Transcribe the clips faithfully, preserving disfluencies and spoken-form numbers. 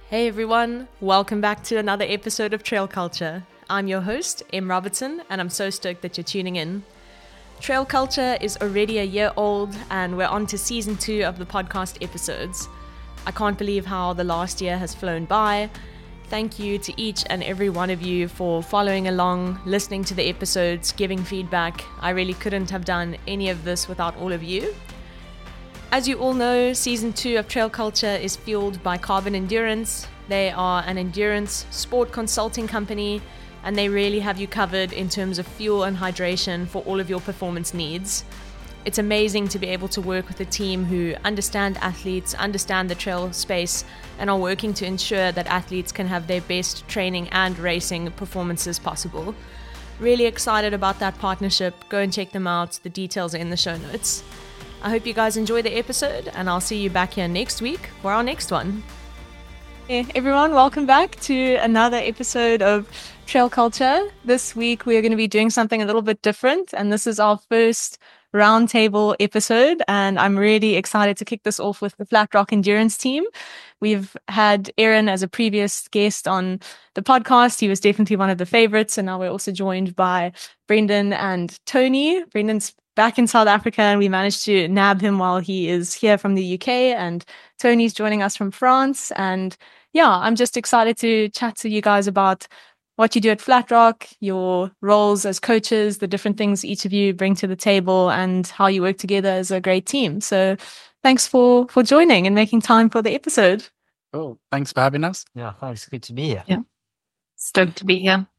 Hey everyone, welcome back to another episode of Trail Culture. I'm your host, Em Robertson, and I'm so stoked that you're tuning in. Trail Culture is already a year old, and we're on to season two of the podcast episodes. I can't believe how the last year has flown by. Thank you to each and every one of you for following along, listening to the episodes, giving feedback. I really couldn't have done any of this without all of you. As you all know, season two of Trail Culture is fueled by Carbon Endurance. They are an endurance sport consulting company, and they really have you covered in terms of fuel and hydration for all of your performance needs. It's amazing to be able to work with a team who understand athletes, understand the trail space, and are working to ensure that athletes can have their best training and racing performances possible. Really excited about that partnership. Go and check them out. The details are in the show notes. I hope you guys enjoy the episode, and I'll see you back here next week for our next one. Hey everyone, welcome back to another episode of Trail Culture. This week we're going to be doing something a little bit different, and this is our first roundtable episode, and I'm really excited to kick this off with the Flat Rock Endurance team. We've had Aaron as a previous guest on the podcast. He was definitely one of the favorites, and now we're also joined by Brendan and Tony. Brendan's back in South Africa, and we managed to nab him while he is here from the U K, and Tony's joining us from France. And yeah, I'm just excited to chat to you guys about what you do at Flat Rock, your roles as coaches, the different things each of you bring to the table, and how you work together as a great team. So thanks for for joining and making time for the episode. Oh, thanks for having us. Yeah, thanks. Good to be here. Yeah, stoked to be here.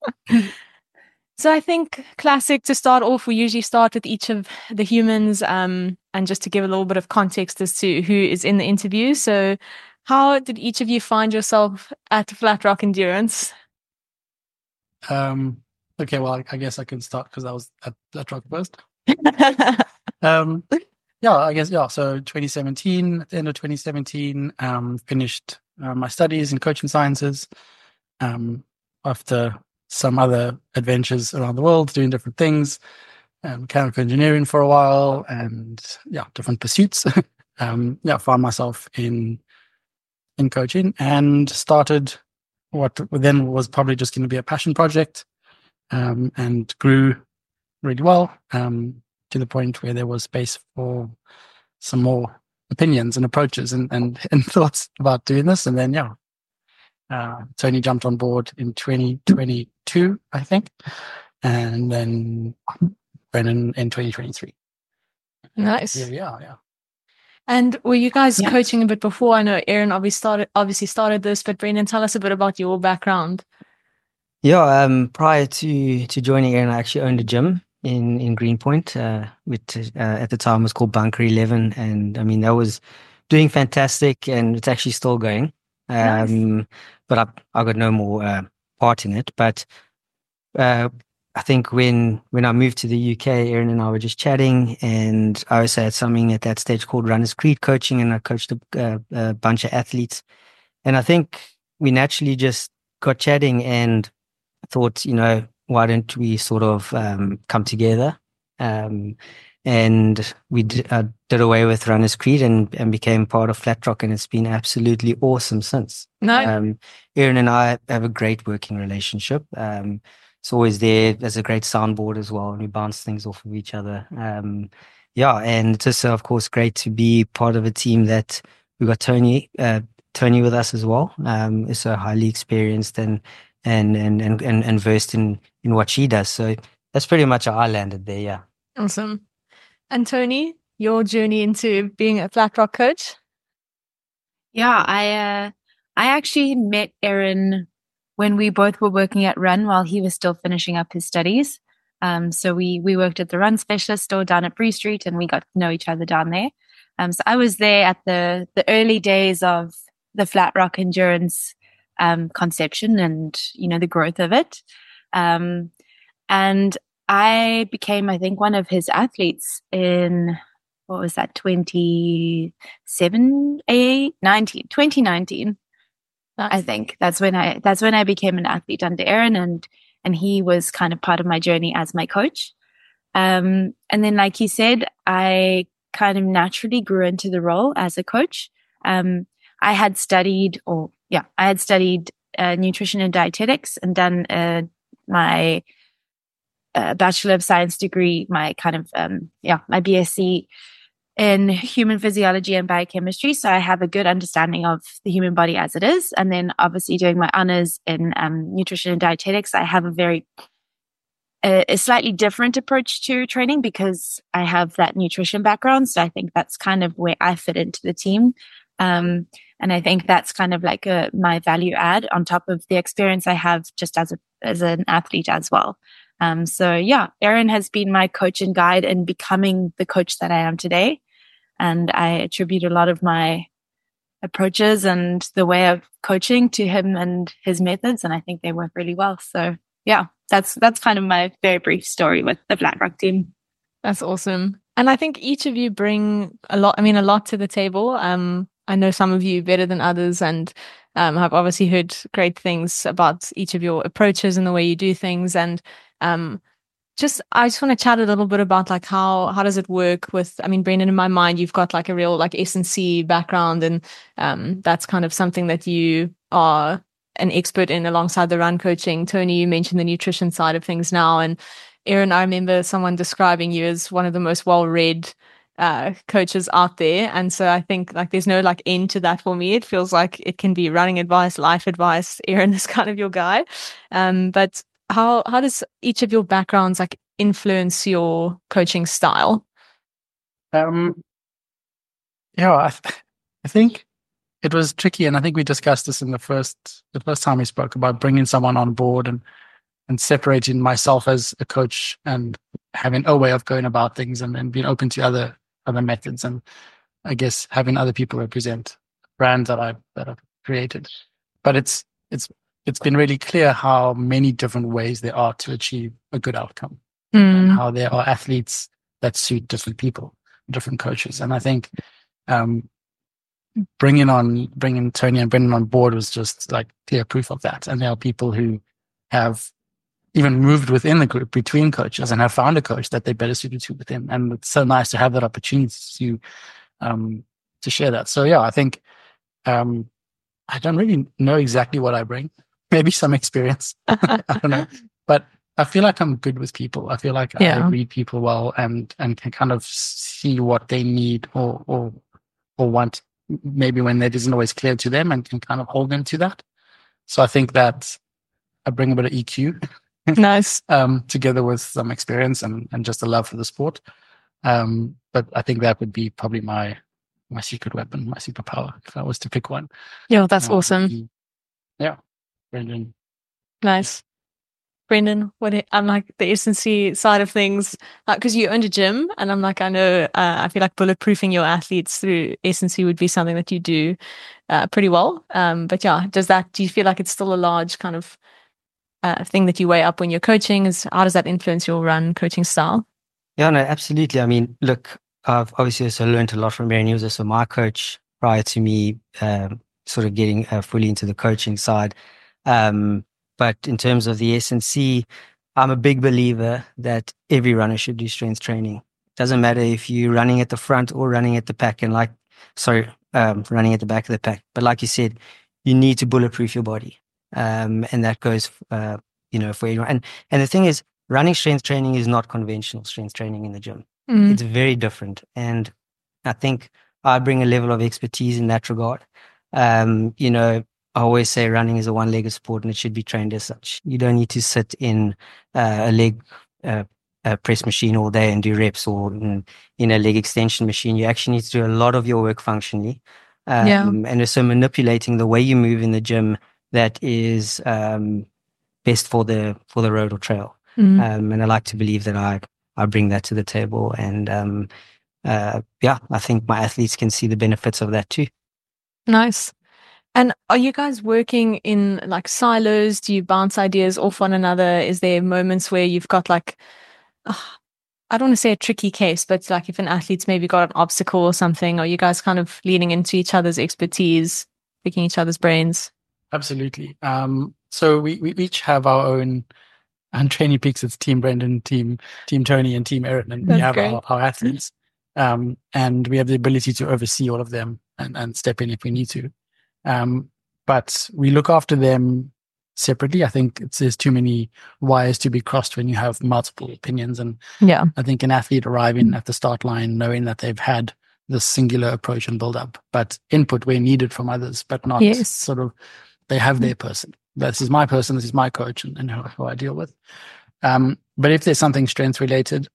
So I think classic to start off, we usually start with each of the humans, um, and just to give a little bit of context as to who is in the interview. So how did each of you find yourself at Flat Rock Endurance? Um, okay, well, I, I guess I can start because I was at Flat Rock first. um, yeah, I guess, yeah. So twenty seventeen, at the end of twenty seventeen, um, finished uh, my studies in coaching sciences. Um, after some other adventures around the world, doing different things, um, mechanical engineering for a while, and yeah, different pursuits. um, yeah, found myself in in coaching and started what then was probably just going to be a passion project, um, and grew really well, um, to the point where there was space for some more opinions and approaches and, and, and thoughts about doing this. And then, yeah, uh, Tony jumped on board in twenty twenty-two, I think, and then Brennan in twenty twenty-three. Nice. Here we are, yeah. And were you guys Yeah. coaching a bit before? I know Aaron obviously started, obviously started this, but Brendan, tell us a bit about your background. Yeah, um, prior to to joining Aaron, I actually owned a gym in in Greenpoint, uh, which uh, at the time was called Bunker eleven, and I mean that was doing fantastic, and it's actually still going. Um, Nice. But I I got no more uh, part in it. But uh, I think when when I moved to the U K, Aaron and I were just chatting, and I also had something at that stage called Runners Creed Coaching, and I coached a, a, a bunch of athletes. And I think we naturally just got chatting and thought, you know, why don't we sort of um, come together? Um, and we did, uh, did away with Runners Creed and, and became part of Flat Rock, and it's been absolutely awesome since. No. Um, Aaron and I have a great working relationship. Um, it's always there. There's a great soundboard as well, and we bounce things off of each other. Um, yeah, and it's also, of course, great to be part of a team that we got Tony, uh, Tony with us as well. Um, is so highly experienced and and and and and, and versed in in what she does. So that's pretty much how I landed there. Yeah. Awesome. And Tony, your journey into being a Flat Rock coach? Yeah, I uh, I actually met Aaron when we both were working at Run while he was still finishing up his studies. Um, so we we worked at the Run Specialist store down at Bree Street, and we got to know each other down there. Um, so I was there at the the early days of the Flat Rock Endurance um, conception and, you know, the growth of it. Um, and I became, I think, one of his athletes in, what was that, twenty-seven, eight, nineteen, twenty nineteen. Nice. I think that's when I, that's when I became an athlete under Aaron, and, and he was kind of part of my journey as my coach. Um, and then, like he said, I kind of naturally grew into the role as a coach. Um, I had studied, or yeah, I had studied uh, nutrition and dietetics and done uh, my uh, Bachelor of Science degree, my kind of, um, yeah, my B S c in human physiology and biochemistry. So I have a good understanding of the human body as it is. And then obviously doing my honors in um, nutrition and dietetics, I have a very, a, a slightly different approach to training because I have that nutrition background. So I think that's kind of where I fit into the team. Um, and I think that's kind of like a, my value add on top of the experience I have just as a, as an athlete as well. Um, so yeah, Erin has been my coach and guide in becoming the coach that I am today. And I attribute a lot of my approaches and the way of coaching to him and his methods. And I think they work really well. So yeah, that's, that's kind of my very brief story with the Flatrock team. That's awesome. And I think each of you bring a lot, I mean, a lot to the table. Um, I know some of you better than others, and um, I've obviously heard great things about each of your approaches and the way you do things. And um, just, I just want to chat a little bit about like how, how does it work with, I mean, Brendan, in my mind, you've got like a real like S and C background, and um, that's kind of something that you are an expert in alongside the run coaching. Tony, you mentioned the nutrition side of things now. And Erin, I remember someone describing you as one of the most well-read uh, coaches out there. And so I think like there's no like end to that for me. It feels like it can be running advice, life advice. Erin is kind of your guy. Um, but how, how does each of your backgrounds like influence your coaching style? Um, yeah, I, th- I think it was tricky. And I think we discussed this in the first, the first time we spoke about bringing someone on board and, and separating myself as a coach and having a way of going about things, and then being open to other, other methods. And I guess having other people represent brands that I, that I've created. But it's, it's, it's been really clear how many different ways there are to achieve a good outcome, mm. and how there are athletes that suit different people, different coaches. And I think, um, bringing on, bringing Tony and Brendan on board was just like clear proof of that. And there are people who have even moved within the group between coaches and have found a coach that they better suited to within. And it's so nice to have that opportunity to, um, to share that. So yeah, I think, um, I don't really know exactly what I bring. Maybe some experience. I don't know, but I feel like I'm good with people. I feel like yeah. I read people well and, and can kind of see what they need or, or, or want, maybe when that isn't always clear to them, and can kind of hold them to that. So I think that I bring a bit of E Q. Nice. um, together with some experience and, and just a love for the sport. Um, but I think that would be probably my, my secret weapon, my superpower, if I was to pick one. Yeah, that's um, awesome. Yeah. Brendan. Nice. Brendan, what I'm like the S and C side of things, because uh, you owned a gym, and I'm like, I know, uh, I feel like bulletproofing your athletes through S and C would be something that you do uh, pretty well. Um, but yeah, does that, do you feel like it's still a large kind of uh, thing that you weigh up when you're coaching? Is how does that influence your run coaching style? Yeah, no, absolutely. I mean, look, I've obviously also learned a lot from Erin. He was also my coach prior to me um, sort of getting uh, fully into the coaching side. Um, But in terms of the S and C, I'm a big believer that every runner should do strength training. Doesn't matter if you're running at the front or running at the back, and like, sorry, um, running at the back of the pack. But like you said, you need to bulletproof your body, um, and that goes, uh, you know, for everyone. And and the thing is, running strength training is not conventional strength training in the gym. Mm. It's very different, and I think I bring a level of expertise in that regard. Um, you know. I always say running is a one-legged sport, and it should be trained as such. You don't need to sit in uh, a leg uh, a press machine all day and do reps, or in, in a leg extension machine. You actually need to do a lot of your work functionally. Um, yeah. And also manipulating the way you move in the gym that is um, best for the for the road or trail. Mm. Um, and I like to believe that I, I bring that to the table. And um, uh, yeah, I think my athletes can see the benefits of that too. Nice. And are you guys working in like silos? Do you bounce ideas off one another? Is there moments where you've got like, uh, I don't want to say a tricky case, but like if an athlete's maybe got an obstacle or something, are you guys kind of leaning into each other's expertise, picking each other's brains? Absolutely. Um, so we, we each have our own, and Training Peaks, it's Team Brendan, Team Team Tony, and Team Erin, and That's we have great. our, our athletes. Um, and we have the ability to oversee all of them and, and step in if we need to. Um, but we look after them separately. I think it's, there's too many wires to be crossed when you have multiple opinions. And yeah, I think an athlete arriving at the start line knowing that they've had this singular approach and build up, but input where needed from others, but not yes. sort of, they have their person. This is my person, this is my coach, and, and who, who I deal with. Um, but if there's something strength related,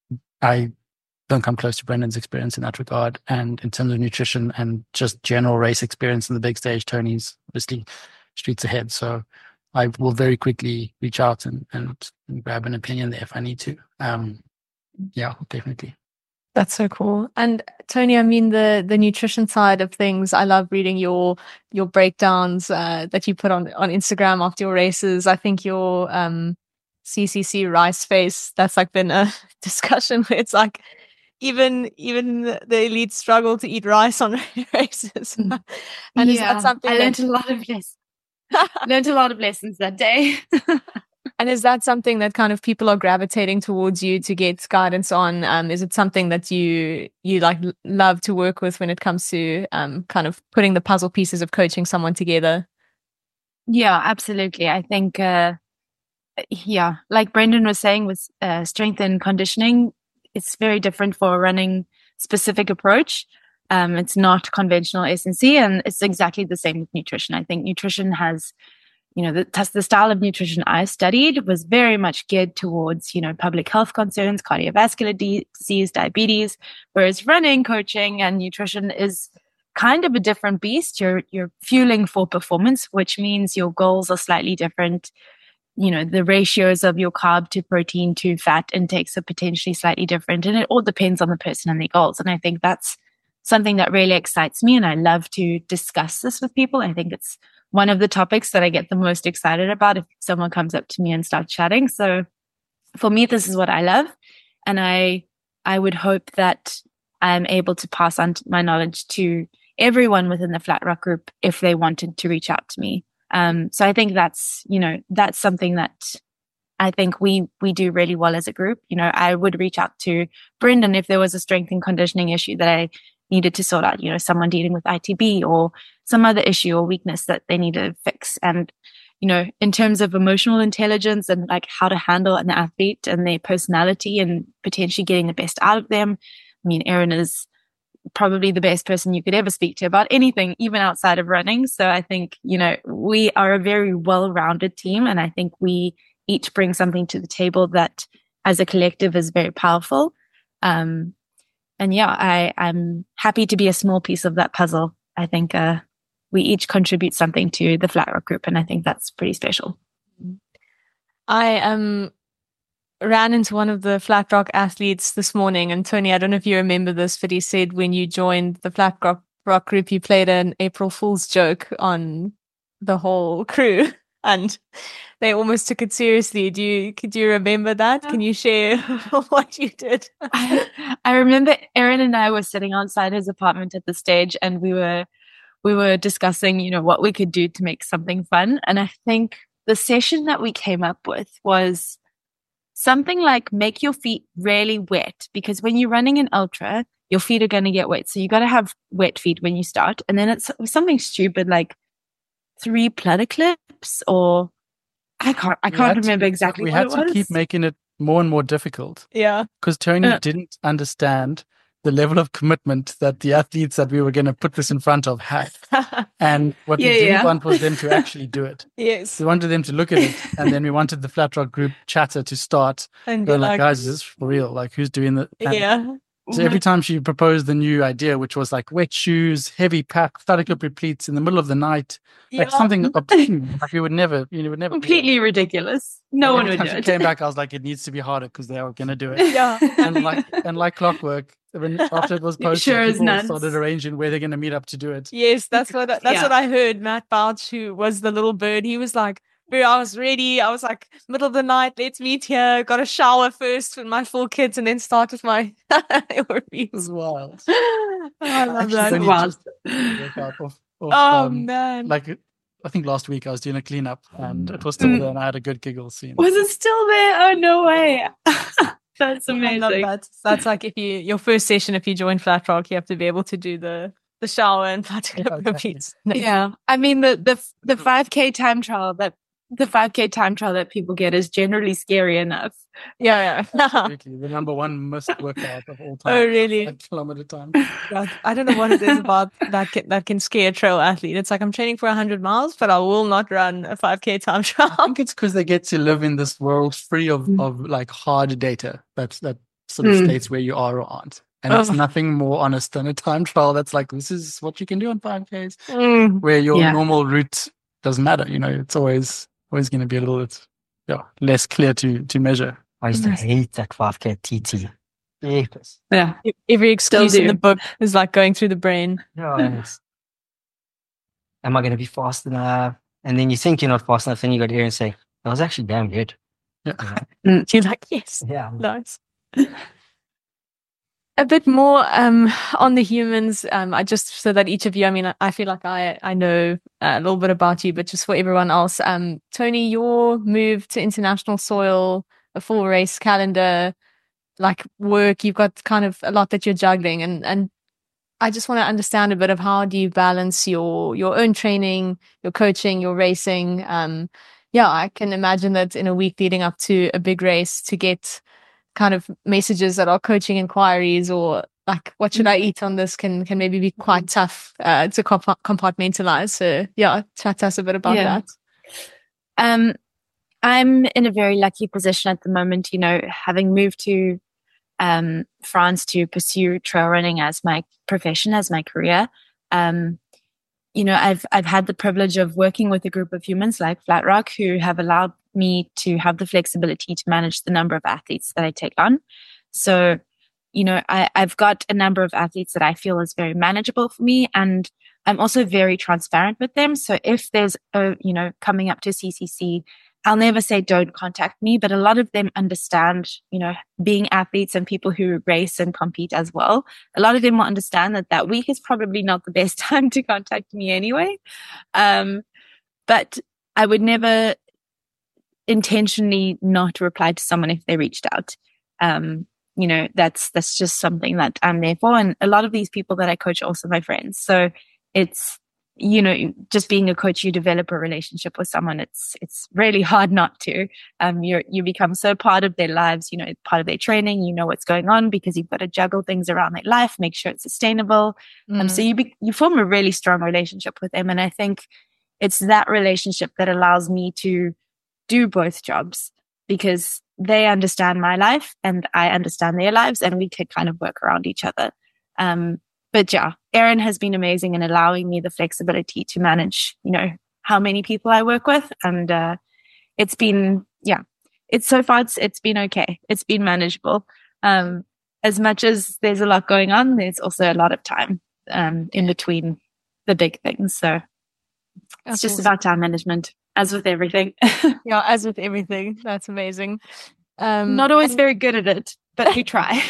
I don't come close to Brendan's experience in that regard. And in terms of nutrition and just general race experience in the big stage, Tony's obviously streets ahead. So I will very quickly reach out and, and, and grab an opinion there if I need to. Um, yeah, definitely. That's so cool. And Tony, I mean, the the nutrition side of things, I love reading your your breakdowns uh, that you put on, on Instagram after your races. I think your um, C C C rice face, that's like been a discussion where it's like even even the elites struggle to eat rice on races. And yeah, is that something I that... learned a lot of lessons. learned a lot of lessons that day. And is that something that kind of people are gravitating towards you to get guidance on? Um, is it something that you you like love to work with when it comes to um, kind of putting the puzzle pieces of coaching someone together? Yeah, absolutely. I think, uh, yeah, like Brendan was saying with uh, strength and conditioning, it's very different for a running specific approach. Um, it's not conventional S and C, and it's exactly the same with nutrition. I think nutrition has, you know, the, the style of nutrition I studied was very much geared towards, you know, public health concerns, cardiovascular disease, diabetes, whereas running, coaching, and nutrition is kind of a different beast. You're, you're fueling for performance, which means your goals are slightly different. You know, the ratios of your carb to protein to fat intakes are potentially slightly different, and it all depends on the person and their goals. And I think that's something that really excites me, and I love to discuss this with people. I think it's one of the topics that I get the most excited about if someone comes up to me and starts chatting. So for me, this is what I love. And I, I would hope that I'm able to pass on my knowledge to everyone within the Flat Rock group if they wanted to reach out to me. Um, so I think that's, you know, that's something that I think we, we do really well as a group. You know, I would reach out to Brendan if there was a strength and conditioning issue that I needed to sort out, you know, someone dealing with I T B or some other issue or weakness that they need to fix. And, you know, in terms of emotional intelligence and like how to handle an athlete and their personality and potentially getting the best out of them. I mean, Erin is probably the best person you could ever speak to about anything, even outside of running. So I think, you know, we are a very well-rounded team. And I think we each bring something to the table that as a collective is very powerful. Um, And yeah, I, I'm happy to be a small piece of that puzzle. I think uh, we each contribute something to the Flat Rock group, and I think that's pretty special. I um ran into one of the Flat Rock athletes this morning, and Tony, I don't know if you remember this, but he said when you joined the Flat Rock, Rock group, you played an April Fool's joke on the whole crew, and they almost took it seriously. Do you could you remember that? Can you share what you did? I, I remember Erin and I were sitting outside his apartment at the stage, and we were we were discussing, you know, what we could do to make something fun. And I think the session that we came up with was something like make your feet really wet, because when you're running an ultra, your feet are going to get wet. So you got to have wet feet when you start. And then it's something stupid like three platter clips, or I can't, I can't remember to, exactly we what had it to was. keep making it more and more difficult. Yeah. Because Tony Uh, didn't understand the level of commitment that the athletes that we were going to put this in front of had. And what Yeah, we didn't yeah. want was them to actually do it. Yes. We wanted them to look at it, and then we wanted the Flat Rock group chatter to start. And Going you're like, guys, is this for real? Like, who's doing the... and yeah. So every time she proposed the new idea, which was like wet shoes, heavy pack, static clip pleats in the middle of the night, like Yeah. something obscene, like you would never, you would never. Completely ridiculous. No one Every would time do she it. came back, I was like, it needs to be harder because they are going to do it. Yeah. And like and like clockwork, when after it was It posted, sure is people nuts. started arranging where they're going to meet up to do it. Yes, that's what that's Yeah. what I heard. Matt Bouch, who was the little bird, he was like, "Bro, I was ready. I was like, middle of the night, let's meet here. Got a shower first with my four kids, and then start with my It reviews." was wild. I love Actually, that. only Wild. just woke up off, off, Oh um, man. like I think last week I was doing a cleanup and it was still Mm. there, and I had a good giggle scene. Was it still there? Oh, no way. That's I love amazing. that. That's like if you your first session, if you join Flat Rock, you have to be able to do the the shower and fly to Clipper Okay. Beach. Yeah. I mean, the, the, the five K time trial that the five K time trial that people get is generally scary enough. Yeah, yeah. Absolutely. The number one must workout of all time. Oh, really? At kilometer time. Yeah, I don't know what it is about that can, that can scare a trail athlete. It's like I'm training for one hundred miles, but I will not run a five K time I trial. think it's because they get to live in this world free of, Mm. of like hard data that that sort of Mm. states where you are or aren't. And it's Oh. nothing more honest than a time trial that's like, this is what you can do on five Ks, Mm. where your Yeah. normal route doesn't matter. You know, it's always always going to be a little bit yeah less clear to to measure. I used to Nice. hate that five K T T. Yes. Yeah. Every excuse in do. the book is like going through the brain. No, and it's, am I going to be fast enough? And then you think you're not fast enough, then you got to hear and say, that was actually damn good. Yeah. You're like, yes, Yeah. nice. A bit more um, on the humans. Um, I just so that each of you. I mean, I, I feel like I I know a little bit about you, but just for everyone else, um, Tony, your move to international soil, a full race calendar, like work, you've got kind of a lot that you're juggling, and and I just want to understand a bit of how do you balance your your own training, your coaching, your racing. Um, yeah, I can imagine that in a week leading up to a big race to get kind of messages that are coaching inquiries or like what should I eat on this can can maybe be quite tough uh, to comp- compartmentalize. So yeah, chat to us a bit about Yeah. that. Um, I'm in a very lucky position at the moment, you know, having moved to um, France to pursue trail running as my profession, as my career. Um, you know, I've I've had the privilege of working with a group of humans like Flat Rock who have allowed me to have the flexibility to manage the number of athletes that I take on. So, you know, I, I've got a number of athletes that I feel is very manageable for me, and I'm also very transparent with them. So if there's a, you know, coming up to C C C, I'll never say don't contact me, but a lot of them understand, you know, being athletes and people who race and compete as well. A lot of them will understand that that week is probably not the best time to contact me anyway. Um, but I would never intentionally not reply to someone if they reached out. Um, you know, that's, that's just something that I'm there for. And a lot of these people that I coach are also my friends. So it's, you know, just being a coach, you develop a relationship with someone. It's, it's really hard not to. Um, you're, you become so part of their lives, you know, part of their training, you know what's going on because you've got to juggle things around their life, make sure it's sustainable. Um, so you, be, you form a really strong relationship with them. And I think it's that relationship that allows me to do both jobs because they understand my life and I understand their lives and we could kind of work around each other. Um, But yeah, Erin has been amazing in allowing me the flexibility to manage, you know, how many people I work with. And uh, it's been, yeah, it's so far, it's, it's been okay. It's been manageable. Um, as much as there's a lot going on, there's also a lot of time um, in between the big things. So it's just about time management, as with everything. Yeah, as with everything. That's amazing. Um, Not always very good at it, but we try.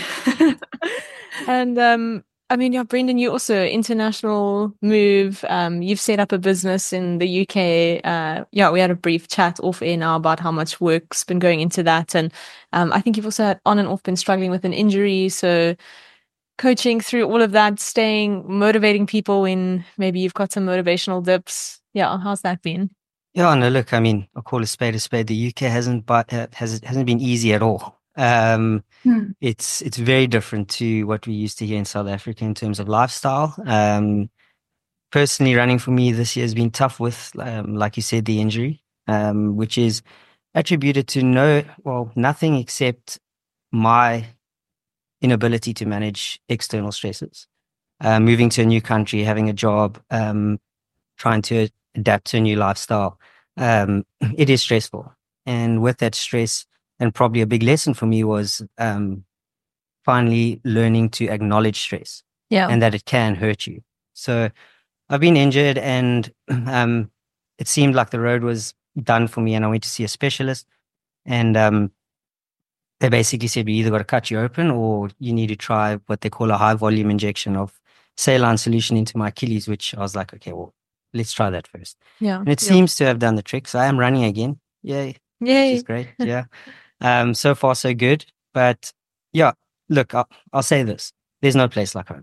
and um, I mean, yeah, Brendan, you also international move. Um, you've set up a business in the U K. Uh, yeah, we had a brief chat off air now about how much work's been going into that, and um, I think you've also had on and off been struggling with an injury. So, coaching through all of that, staying motivating people when maybe you've got some motivational dips. Yeah, how's that been? Yeah, no, look, I mean, I'll call a spade a spade. The U K hasn't, but uh, has hasn't been easy at all. Um, Hmm. it's it's very different to what we used to hear in South Africa in terms of lifestyle. Um, personally, running for me this year has been tough with, um, like you said, the injury, um, which is attributed to no, well, nothing except my inability to manage external stresses. Uh, moving to a new country, having a job, um, trying to adapt to a new lifestyle, um, it is stressful. And with that stress, and probably a big lesson for me was um, finally learning to acknowledge stress Yeah, and that it can hurt you. So I've been injured and um, it seemed like the road was done for me and I went to see a specialist and um, they basically said, we either got to cut you open or you need to try what they call a high volume injection of saline solution into my Achilles, which I was like, okay, well, let's try that first. yeah, And it yeah. seems to have done the trick. So I am running again. Yay. Which Yay. is great. Yeah. Um, so far, so good. But yeah, look, I'll, I'll say this. There's no place like home.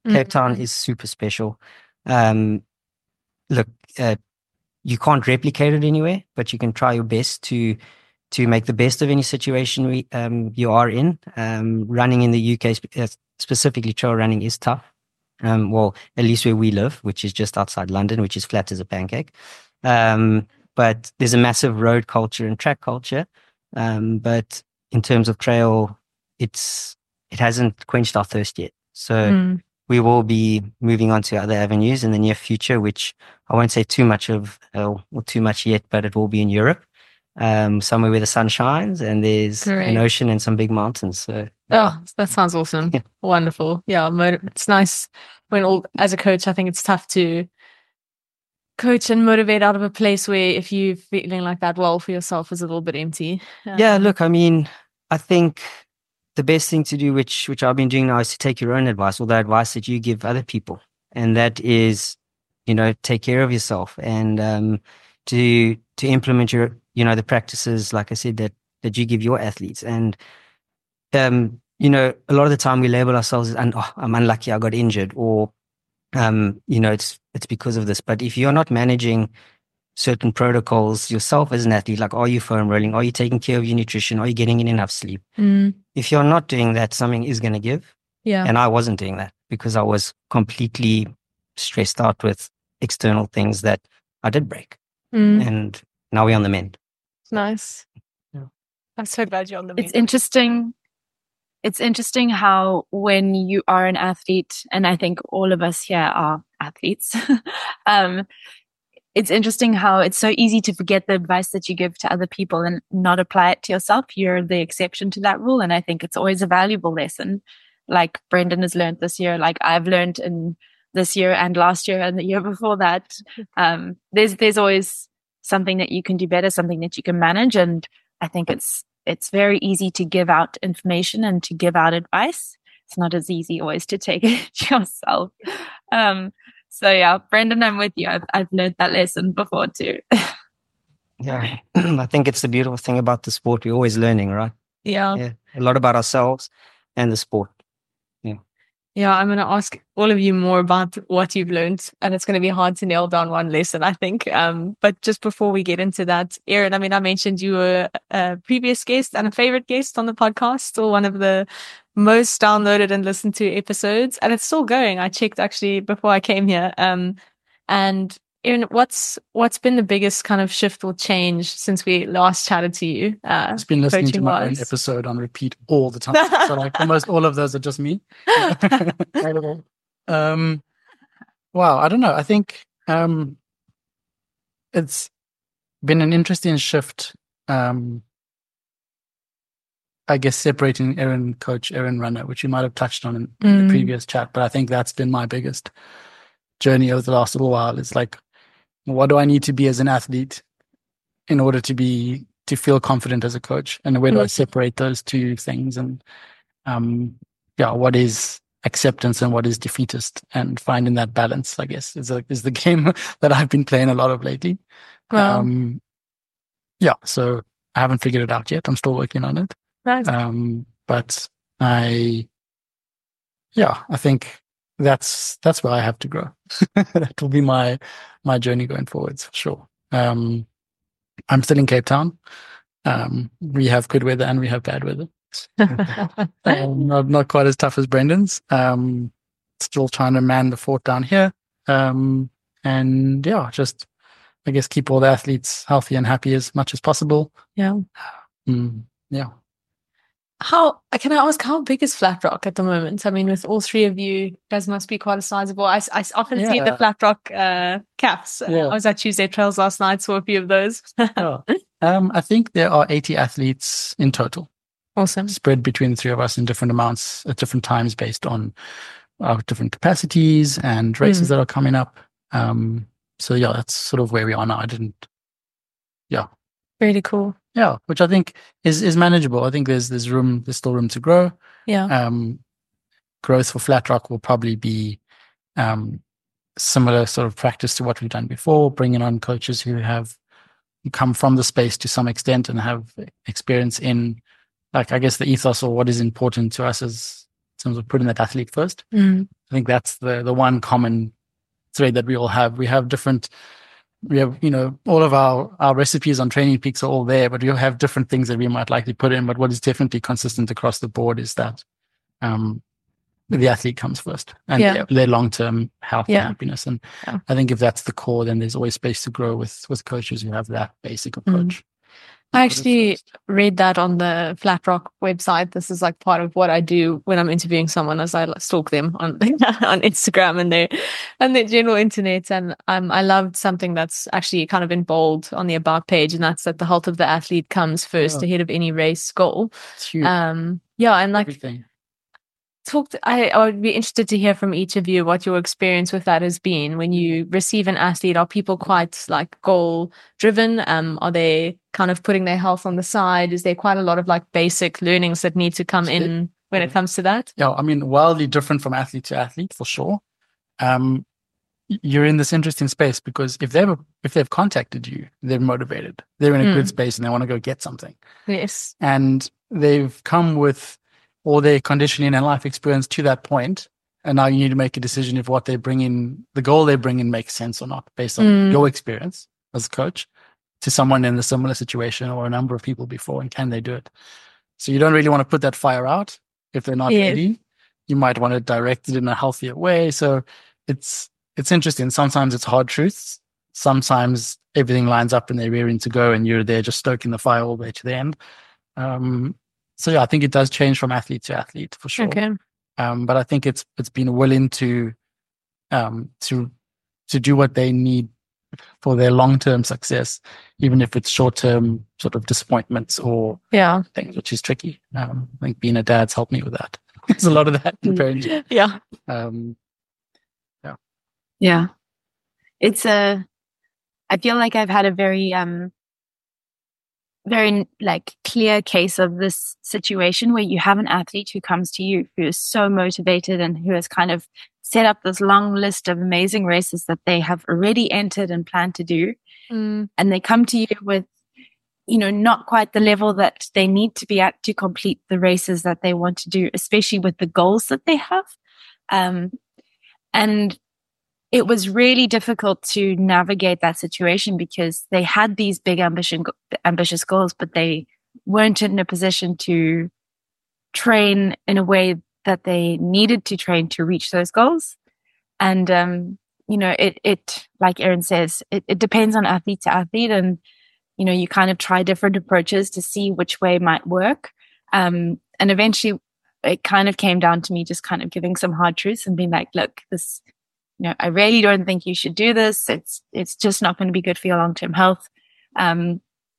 Cape Town Mm-hmm. is super special. Um, look, uh, you can't replicate it anywhere, but you can try your best to to make the best of any situation we, um, you are in. Um, running in the U K, spe- uh, specifically trail running, is tough. Um, well, at least where we live, which is just outside London, which is flat as a pancake. Um, but there's a massive road culture and track culture. Um, but in terms of trail, it's it hasn't quenched our thirst yet. So Mm. we will be moving on to other avenues in the near future, which I won't say too much of uh, or too much yet, but it will be in Europe, um, somewhere where the sun shines and there's Great. an ocean and some big mountains. So Oh, that sounds awesome. Yeah. Wonderful. Yeah, mo- it's nice when all, as a coach, I think it's tough to coach and motivate out of a place where if you're feeling like that well for yourself is a little bit empty. yeah, Um, look, I mean, I think the best thing to do, which which I've been doing now, is to take your own advice or the advice that you give other people, and that is, you know, take care of yourself and um, to to implement your, you know, the practices, like I said, that that you give your athletes. And um, you know, a lot of the time we label ourselves as, oh, I'm unlucky, I got injured, or um, you know, it's it's because of this. But if you're not managing certain protocols yourself as an athlete, like are you foam rolling, are you taking care of your nutrition, are you getting in enough sleep? mm, If you're not doing that, something is going to give. yeah. And I wasn't doing that because I was completely stressed out with external things that I did break. Mm, And now we're on the mend. nice. Yeah. I'm so glad you're on the It's mend. interesting. It's interesting how when you are an athlete, and I think all of us here are athletes, um, it's interesting how it's so easy to forget the advice that you give to other people and not apply it to yourself. You're the exception to that rule. And I think it's always a valuable lesson. Like Brendan has learned this year, like I've learned in this year and last year and the year before that. Um, there's, there's always something that you can do better, something that you can manage. And I think it's, it's very easy to give out information and to give out advice. It's not as easy always to take it yourself. Um, So yeah, Brendan, I'm with you. I've I've learned that lesson before too. Yeah. I think it's the beautiful thing about the sport. We're always learning, right? Yeah. Yeah. A lot about ourselves and the sport. Yeah, I'm going to ask all of you more about what you've learned, and it's going to be hard to nail down one lesson, I think. Um, but just before we get into that, Erin, I mean, I mentioned you were a previous guest and a favorite guest on the podcast, or one of the most downloaded and listened to episodes, and it's still going. I checked actually before I came here. Um, and Erin, what's what's been the biggest kind of shift or change since we last chatted to you? Uh, I've been listening to my own coaching-wise? episode on repeat all the time. So like almost all of those are just me. um, wow, I don't know. I think um, it's been an interesting shift. Um, I guess separating Erin coach, Erin runner, which you might have touched on in Mm. the previous chat, but I think that's been my biggest journey over the last little while. It's like, what do I need to be as an athlete in order to be to feel confident as a coach, and where do I Mm. separate those two things? And um, yeah, what is acceptance and what is defeatist, and finding that balance, I guess, is a, is the game that I've been playing a lot of lately. Wow. Um, yeah, so I haven't figured it out yet. I'm still working on it. Nice. Um, but I, yeah, I think that's that's where I have to grow. That will be my my journey going forwards for sure. Um, I'm still in Cape Town. Um, we have good weather and we have bad weather. Um, not not quite as tough as Brendan's. Um, still trying to man the fort down here. Um, and yeah, just I guess keep all the athletes healthy and happy as much as possible. Yeah. Mm, yeah. How can I ask, how big is Flat Rock at the moment? I mean, with all three of you, you guys must be quite a sizable. I, I often see the Yeah. Flat Rock uh, caps. Uh, Yeah. I was at Tuesday Trails last night, saw a few of those. Yeah. Um, I think there are eighty athletes in total, Awesome. spread between the three of us in different amounts at different times based on our different capacities and races Mm. that are coming up. Um, so yeah, that's sort of where we are now. I didn't, Really cool. yeah, which I think is is manageable. I think there's there's room, there's still room to grow. Yeah. Um, growth for Flat Rock will probably be um, similar sort of practice to what we've done before, bringing on coaches who have come from the space to some extent and have experience in, like, I guess the ethos or what is important to us as terms of putting that athlete first. Mm. I think that's the the one common thread that we all have. We have different, we have, you know, all of our, our recipes on Training Peaks are all there, but we all have different things that we might likely put in. But what is definitely consistent across the board is that um, the athlete comes first, and Yeah. their, their long-term health Yeah. and happiness. And Yeah. I think if that's the core, then there's always space to grow with, with coaches who have that basic approach. I actually read that on the Flatrock website. This is like part of what I do when I'm interviewing someone, as I stalk them on on Instagram and their and their general internet. And um, I loved something that's actually kind of in bold on the about page, and that's that the health of the athlete comes first Yeah. ahead of any race goal. It's huge. Um, yeah, and like Everything. talk. To, I, I would be interested to hear from each of you what your experience with that has been when you receive an athlete. Are people quite like goal driven? Um, are they kind of putting their health on the side? Is there quite a lot of like basic learnings that need to come in when it comes to that? Yeah, I mean, wildly different from athlete to athlete for sure. Um, y- you're in this interesting space because if they've if they've contacted you, they're motivated. They're in a Mm. good space and they want to go get something. Yes. And they've come with all their conditioning and life experience to that point, and now you need to make a decision if what they bring in, the goal they bring in, makes sense or not, based on Mm. your experience as a coach to someone in a similar situation or a number of people before, and can they do it? So you don't really want to put that fire out if they're not Yes. ready. You might want to direct it in a healthier way. So it's it's interesting. Sometimes it's hard truths. Sometimes everything lines up and they're rearing to go, and you're there just stoking the fire all the way to the end. Um, so yeah, I think it does change from athlete to athlete for sure. Okay. Um, but I think it's it's been willing to um, to to do what they need for their long term success, even if it's short term sort of disappointments or Yeah. things, which is tricky. Um, I think being a dad's helped me with that. There's a lot of that in parenting. Yeah. Um, Yeah. It's a, I feel like I've had a very, um, very like clear case of this situation where you have an athlete who comes to you who is so motivated and who has kind of set up this long list of amazing races that they have already entered and planned to do. Mm. And they come to you with, you know, not quite the level that they need to be at to complete the races that they want to do, especially with the goals that they have. Um, and it was really difficult to navigate that situation because they had these big ambition, ambitious goals, but they weren't in a position to train in a way that they needed to train to reach those goals. And, um, you know, it, it, like Erin says, it, it depends on athlete to athlete. And, you know, you kind of try different approaches to see which way might work. Um, and eventually it kind of came down to me just kind of giving some hard truths and being like, look, this, you know, I really don't think you should do this. It's, it's just not going to be good for your long-term health. Um,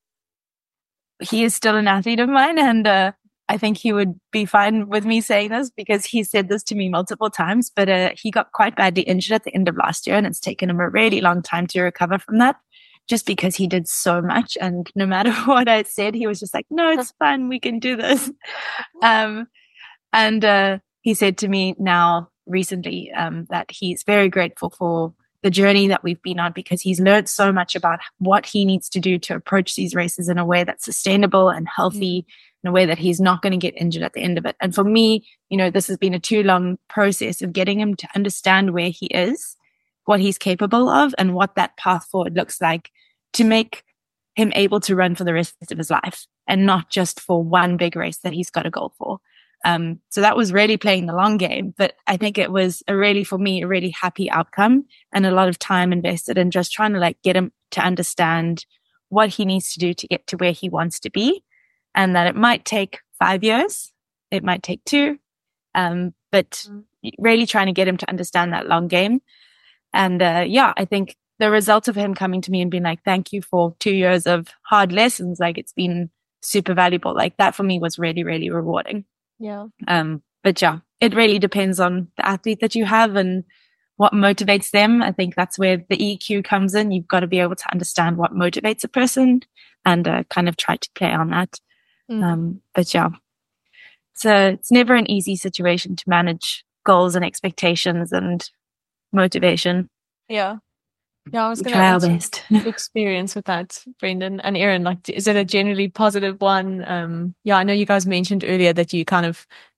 he is still an athlete of mine, and, uh, I think he would be fine with me saying this because he said this to me multiple times, but, uh, he got quite badly injured at the end of last year, and it's taken him a really long time to recover from that just because he did so much. And no matter what I said, he was just like, no, it's fine. We can do this. Um, and, uh, he said to me now, recently, um, that he's very grateful for the journey that we've been on because he's learned so much about what he needs to do to approach these races in a way that's sustainable and healthy, in a way that he's not going to get injured at the end of it. And for me, you know, this has been a too long process of getting him to understand where he is, what he's capable of, and what that path forward looks like to make him able to run for the rest of his life and not just for one big race that he's got a goal for. Um, so that was really playing the long game, but I think it was a really, for me, a really happy outcome and a lot of time invested in just trying to like get him to understand what he needs to do to get to where he wants to be, and that it might take five years, it might take two, um, but really trying to get him to understand that long game. And, uh, yeah, I think the result of him coming to me and being like, thank you for two years of hard lessons, like it's been super valuable. Like that for me was really, really rewarding. Yeah. Um, but yeah, it really depends on the athlete that you have and what motivates them. I think that's where the E Q comes in. You've got to be able to understand what motivates a person and uh, kind of try to play on that. Mm. Um, but yeah, so it's never an easy situation to manage goals and expectations and motivation. Yeah. Yeah, I was We going try our to best. experience with that, Brendan and Erin. Like, is it a generally positive one? Um, yeah, I know you guys mentioned earlier that you kind of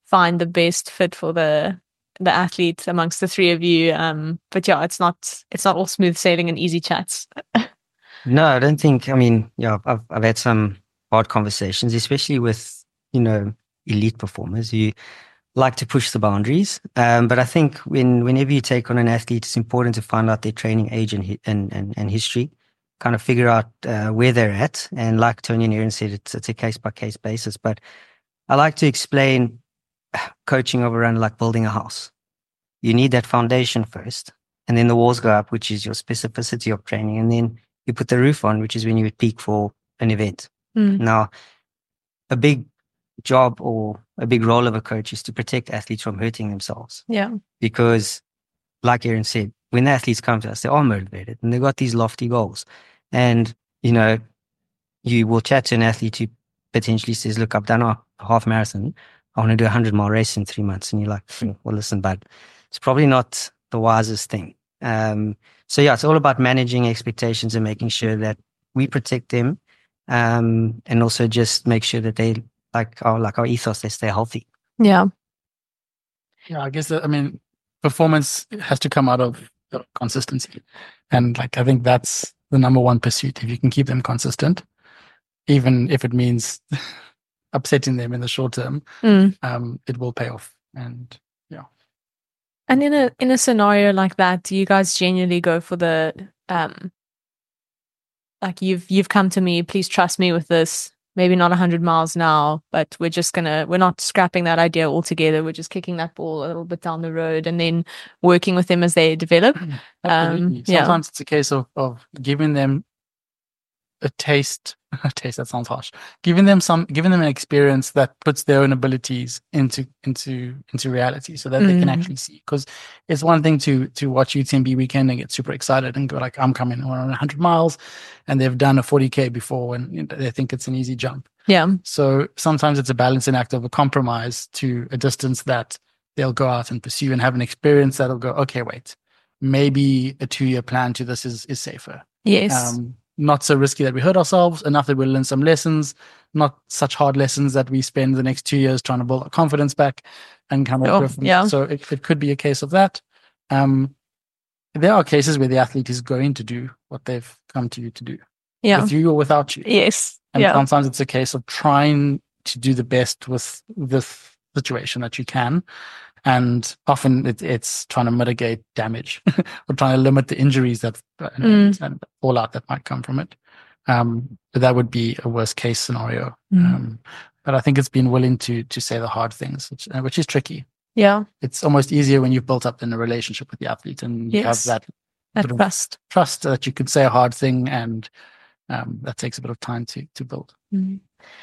find the best fit for the the athlete amongst the three of you. Um, but yeah, it's not it's not all smooth sailing and easy chats. No, I don't think. I mean, yeah, I've I've had some hard conversations, especially with you know elite performers who like to push the boundaries. Um, but I think when whenever you take on an athlete, it's important to find out their training age and and and, and history, kind of figure out uh, where they're at. And like Tony and Erin said, it's it's a case by case basis. But I like to explain coaching of a run like building a house. You need that foundation first, and then the walls go up, which is your specificity of training, and then you put the roof on, which is when you would peak for an event. Mm. Now, a big job or a big role of a coach is to protect athletes from hurting themselves. Yeah. Because, like Erin said, when the athletes come to us, they are motivated and they've got these lofty goals. And, you know, you will chat to an athlete who potentially says, look, I've done a half marathon. I want to do a hundred mile race in three months. And you're like, well, listen, bud, it's probably not the wisest thing. Um, so yeah, it's all about managing expectations and making sure that we protect them. Um, and also just make sure that they, like our, like our ethos, they stay healthy. Yeah. Yeah, I guess that, I mean, performance has to come out of consistency. And like, I think that's the number one pursuit. If you can keep them consistent, even if it means upsetting them in the short term, Mm. um, it will pay off. And yeah. And in a in a scenario like that, do you guys genuinely go for the um like you've you've come to me, please trust me with this, maybe not a hundred miles now, but we're just gonna we're not scrapping that idea altogether, we're just kicking that ball a little bit down the road and then working with them as they develop. Absolutely. Um, yeah. Sometimes it's a case of, of giving them a taste, a taste that sounds harsh, giving them some, giving them an experience that puts their own abilities into, into, into reality so that mm. they can actually see. Because it's one thing to, to watch U T M B weekend and get super excited and go like, I'm coming on one hundred miles, and they've done a forty K before and you know, they think it's an easy jump. Yeah. So sometimes it's a balancing act of a compromise to a distance that they'll go out and pursue and have an experience that'll go, okay, wait, maybe a two year plan to this is, is safer. Yes. Um, not so risky that we hurt ourselves, enough that we'll learn some lessons, not such hard lessons that we spend the next two years trying to build our confidence back and come up oh, with. Yeah. So it, it could be a case of that. Um, there are cases where the athlete is going to do what they've come to you to do, yeah. with you or without you. Yes. And yeah. sometimes it's a case of trying to do the best with this situation that you can. And often it, it's trying to mitigate damage or trying to limit the injuries that mm. and fallout that might come from it. Um, but that would be a worst case scenario. Mm. Um, but I think it's being willing to to say the hard things, which, uh, which is tricky. Yeah, it's almost easier when you've built up in a relationship with the athlete and you yes. have that that trust, trust that you can say a hard thing, and um, that takes a bit of time to to build. Mm.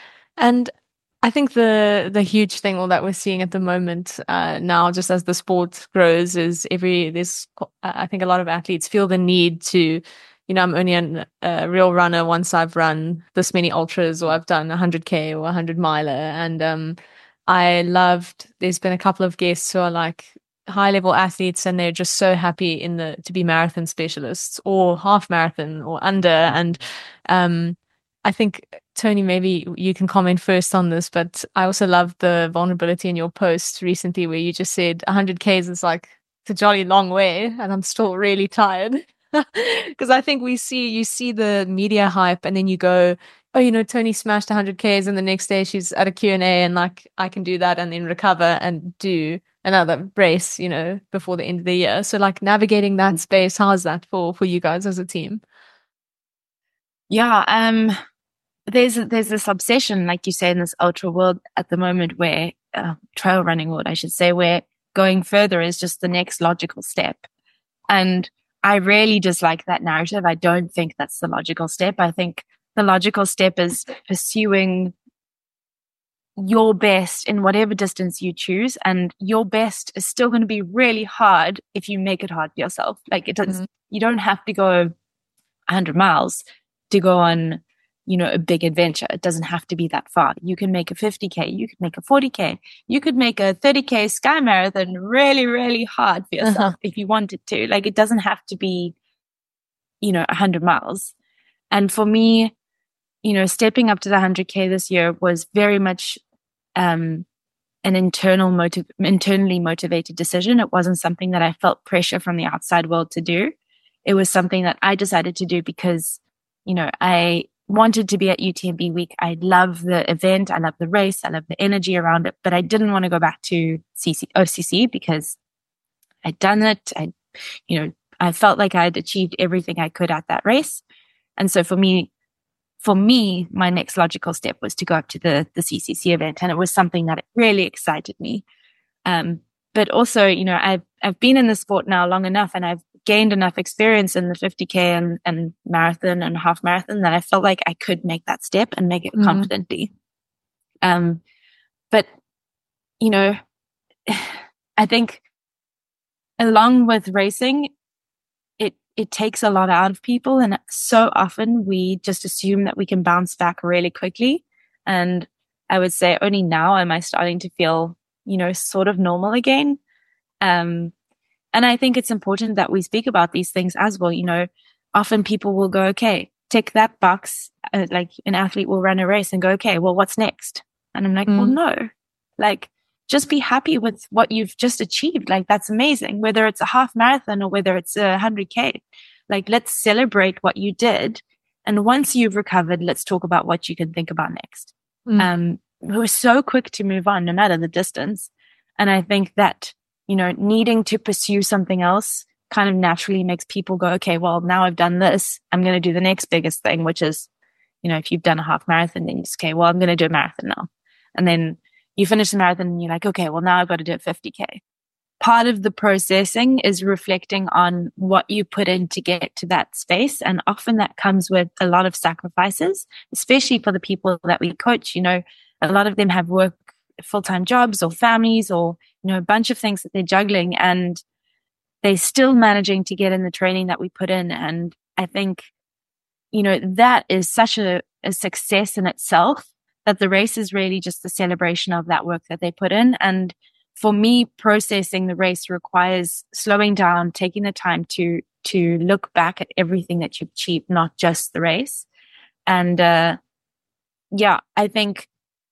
And I think the the huge thing, all that we're seeing at the moment uh, now, just as the sport grows, is every there's I think a lot of athletes feel the need to, you know, I'm only an, a real runner once I've run this many ultras or I've done a hundred K or a hundred miler, and um, I loved. There's been a couple of guests who are like high level athletes, and they're just so happy in the to be marathon specialists or half marathon or under, and um, I think. Tony, maybe you can comment first on this, but I also love the vulnerability in your post recently where you just said one hundred Ks is like, it's a jolly long way and I'm still really tired. Because I think we see, you see the media hype and then you go, oh, you know, Tony smashed one hundred Ks and the next day she's at a Q and A and like, I can do that and then recover and do another race, you know, before the end of the year. So like navigating that space, how's that for, for you guys as a team? Yeah, um, There's there's this obsession, like you say, in this ultra world at the moment, where uh, trail running world, I should say, where going further is just the next logical step. And I really dislike that narrative. I don't think that's the logical step. I think the logical step is pursuing your best in whatever distance you choose, and your best is still going to be really hard if you make it hard for yourself. Like it does, mm-hmm. You don't have to go one hundred miles to go on, you know, a big adventure. It doesn't have to be that far. You can make a fifty K, you could make a forty K, you could make a thirty K sky marathon really, really hard for yourself uh-huh. if you wanted to. Like it doesn't have to be, you know, one hundred miles. And for me, you know, stepping up to the one hundred K this year was very much um, an internal motive, internally motivated decision. It wasn't something that I felt pressure from the outside world to do. It was something that I decided to do because, you know, I wanted to be at U T M B week. I love the event. I love the race. I love the energy around it, but I didn't want to go back to C C, O C C because I'd done it. I, you know, I felt like I had achieved everything I could at that race. And so for me, for me, my next logical step was to go up to the, the C C C event. And it was something that really excited me. Um, but also, you know, I've, I've been in the sport now long enough and I've gained enough experience in the fifty K and, and marathon and half marathon that I felt like I could make that step and make it mm-hmm. confidently. Um, but, you know, I think along with racing, it takes a lot out of people. And so often we just assume that we can bounce back really quickly. And I would say only now am I starting to feel, you know, sort of normal again. Um, and I think it's important that we speak about these things as well. You know, often people will go, okay, tick that box. Uh, like an athlete will run a race and go, okay, well, what's next? And I'm like, mm. well, no, like, just be happy with what you've just achieved. Like, that's amazing. Whether it's a half marathon or whether it's a hundred K, like, let's celebrate what you did. And once you've recovered, let's talk about what you can think about next. Mm. Um, we're so quick to move on, no matter the distance. And I think that, you know, needing to pursue something else kind of naturally makes people go, okay, well, now I've done this. I'm going to do the next biggest thing, which is, you know, if you've done a half marathon, then you just, okay, well, I'm going to do a marathon now. And then you finish the marathon and you're like, okay, well, now I've got to do it fifty K. Part of the processing is reflecting on what you put in to get to that space. And often that comes with a lot of sacrifices, especially for the people that we coach. You know, a lot of them have work, full-time jobs or families or, you know, a bunch of things that they're juggling, and they're still managing to get in the training that we put in. And I think, you know, that is such a, a success in itself, that the race is really just the celebration of that work that they put in. And for me, processing the race requires slowing down, taking the time to to look back at everything that you've achieved, not just the race. And uh, yeah, I think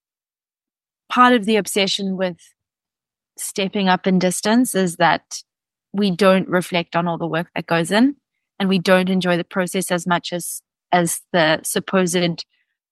part of the obsession with stepping up in distance is that we don't reflect on all the work that goes in, and we don't enjoy the process as much as as the supposed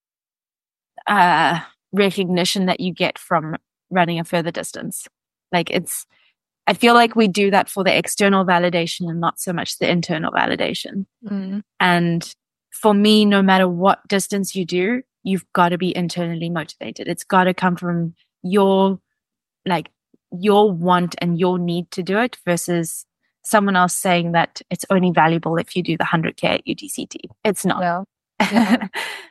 uh, recognition that you get from running a further distance. Like, it's, I feel like we do that for the external validation and not so much the internal validation. Mm. And for me, no matter what distance you do, you've got to be internally motivated. It's got to come from your, like, your want and your need to do it versus someone else saying that it's only valuable if you do the one hundred K at U T C T. It's not. Well, yeah.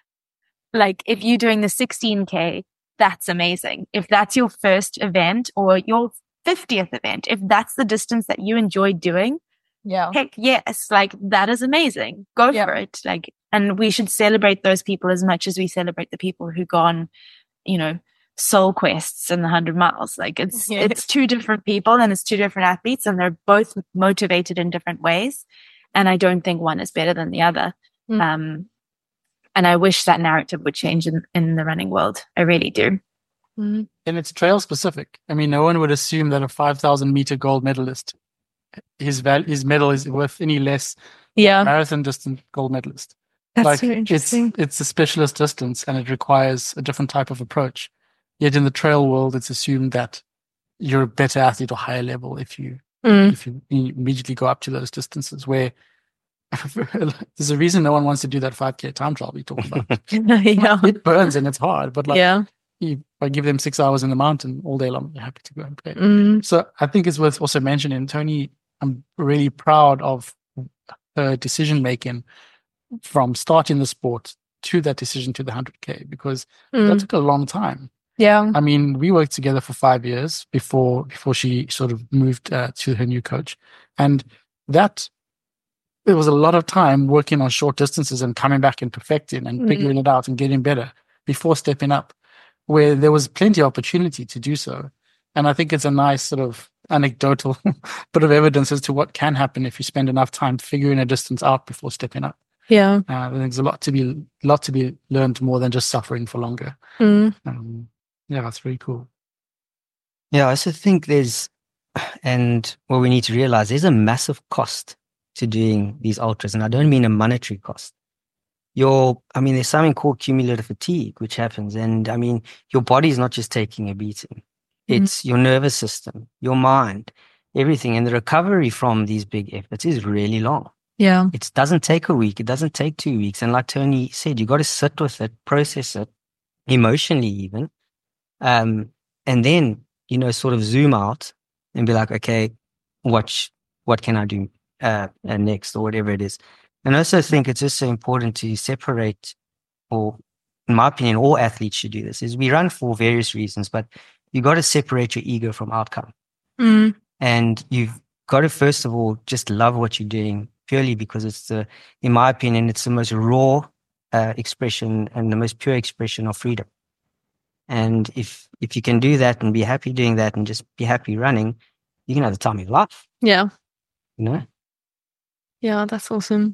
Like, if you're doing the sixteen K, that's amazing. If that's your first event or your fiftieth event, if that's the distance that you enjoy doing, yeah, heck yes, like, that is amazing. Go yeah. for it. Like, and we should celebrate those people as much as we celebrate the people who go on, you know, soul quests in the hundred miles. Like, it's yeah. it's two different people and it's two different athletes, and they're both motivated in different ways. And I don't think one is better than the other. Mm. Um, And I wish that narrative would change in, in the running world. I really do. Mm-hmm. And it's trail specific. I mean, no one would assume that a five thousand meter gold medalist, his val- his medal is worth any less yeah. marathon distance gold medalist. That's like, so interesting. It's, it's a specialist distance and it requires a different type of approach. Yet in the trail world, it's assumed that you're a better athlete or higher level if you, mm. if you immediately go up to those distances, where there's a reason no one wants to do that five K time trial we talked about. yeah. It burns and it's hard, but like, yeah. you, I give them six hours in the mountain all day long, they're happy to go and play. Mm. So I think it's worth also mentioning, Tony, I'm really proud of her decision making from starting the sport to that decision to the one hundred K, because mm. that took a long time. Yeah. I mean, we worked together for five years before before she sort of moved uh, to her new coach. And that, it was a lot of time working on short distances and coming back and perfecting and figuring mm. it out and getting better before stepping up, where there was plenty of opportunity to do so. And I think it's a nice sort of anecdotal bit of evidence as to what can happen if you spend enough time figuring a distance out before stepping up. Yeah. Uh, I think there's a lot to be lot to be learned more than just suffering for longer. Mm. Um, yeah, that's really cool. Yeah, I also think there's, and what we need to realize, there's a massive cost to doing these ultras. And I don't mean a monetary cost. Your, I mean, there's something called cumulative fatigue, which happens. And I mean, your body's not just taking a beating. It's mm-hmm. your nervous system, your mind, everything. And the recovery from these big efforts is really long. Yeah. It doesn't take a week. It doesn't take two weeks. And like Tony said, you got to sit with it, process it, emotionally even. Um, and then, you know, sort of zoom out and be like, okay, what, what can I do uh, next or whatever it is. And I also think it's just so important to separate, or in my opinion, all athletes should do this, is we run for various reasons, but you got to separate your ego from outcome. Mm. And you've got to, first of all, just love what you're doing purely because it's the, in my opinion, it's the most raw uh, expression and the most pure expression of freedom. And if, if you can do that and be happy doing that and just be happy running, you can have the time of your life. Yeah. You know? Yeah, that's awesome.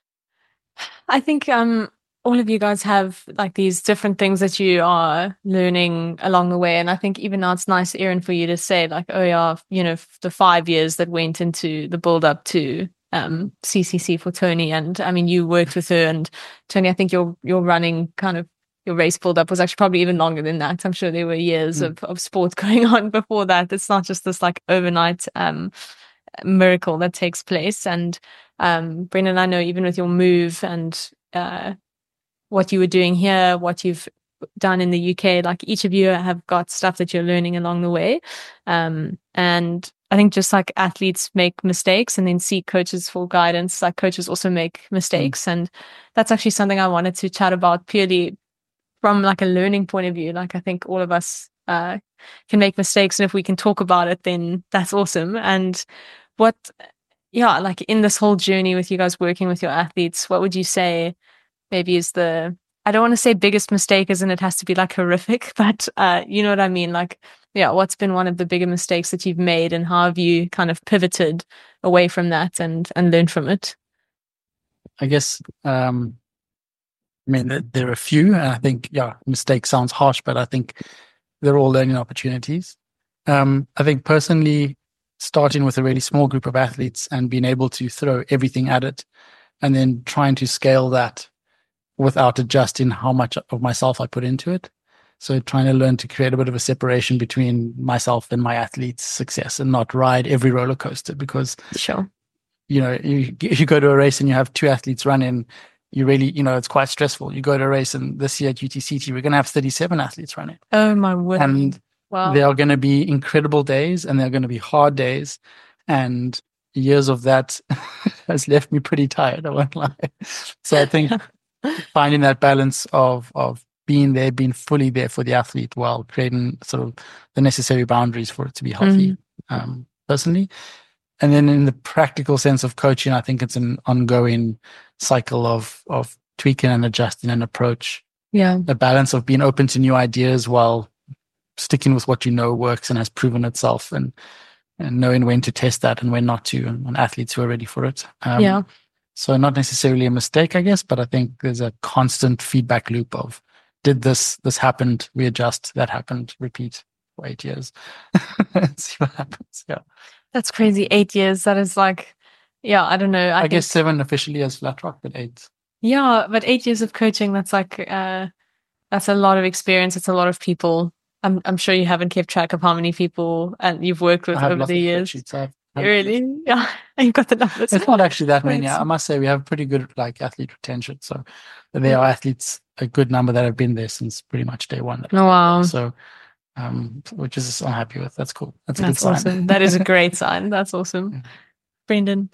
I think um, all of you guys have like these different things that you are learning along the way. And I think even now it's nice, Erin, for you to say like, oh yeah, you know, the five years that went into the build up to um, C C C for Tony. And I mean, you worked with her, and Tony, I think your, your running kind of, your race build up was actually probably even longer than that. I'm sure there were years mm. of, of sport going on before that. It's not just this like overnight um, miracle that takes place. And um, Brendan, I know even with your move and uh, what you were doing here, what you've done in the U K, like each of you have got stuff that you're learning along the way. Um, and I think just like athletes make mistakes and then seek coaches for guidance, like coaches also make mistakes. Mm. And that's actually something I wanted to chat about purely from like a learning point of view. Like I think all of us uh, can make mistakes, and if we can talk about it, then that's awesome. And what, yeah, like in this whole journey with you guys working with your athletes, what would you say maybe is the, I don't want to say biggest mistake as in it has to be like horrific, but uh, you know what I mean? Like, yeah, what's been one of the bigger mistakes that you've made, and how have you kind of pivoted away from that and, and learned from it? I guess, um, I mean, there are a few, and I think, yeah, mistake sounds harsh, but I think they're all learning opportunities. Um, I think personally, starting with a really small group of athletes and being able to throw everything at it, and then trying to scale that without adjusting how much of myself I put into it. So trying to learn to create a bit of a separation between myself and my athlete's success, and not ride every roller coaster, because, sure, you know, you, if you go to a race and you have two athletes running, you really, you know, it's quite stressful. You go to a race, and this year at U T C T, we're going to have thirty-seven athletes running. Oh my word. And wow. There are going to be incredible days, and there are going to be hard days. And years of that has left me pretty tired, I won't lie. So I think finding that balance of, of being there, being fully there for the athlete while creating sort of the necessary boundaries for it to be healthy, mm-hmm. um, personally. And then in the practical sense of coaching, I think it's an ongoing cycle of, of tweaking and adjusting an approach. Yeah. The balance of being open to new ideas while sticking with what you know works and has proven itself, and, and knowing when to test that and when not to, and, and athletes who are ready for it. Um, yeah. So not necessarily a mistake, I guess, but I think there's a constant feedback loop of, did this, this happened, we adjust, that happened, repeat for eight years. See what happens. Yeah. That's crazy. Eight years. That is like, yeah, I don't know. I, I think, guess seven officially as Flat Rock, but eight. Yeah, but eight years of coaching, that's like, uh, that's a lot of experience. It's a lot of people. I'm I'm sure you haven't kept track of how many people and you've worked with over the years. I've, I've really? Yeah, you've got the numbers. It's not actually that many. I must say we have pretty good like athlete retention. So there are athletes, a good number that have been there since pretty much day one. Oh, wow. So, um, which is I'm happy with. That's cool. That's a That's good awesome. sign. That is a great sign. That's awesome. Yeah. Brendan?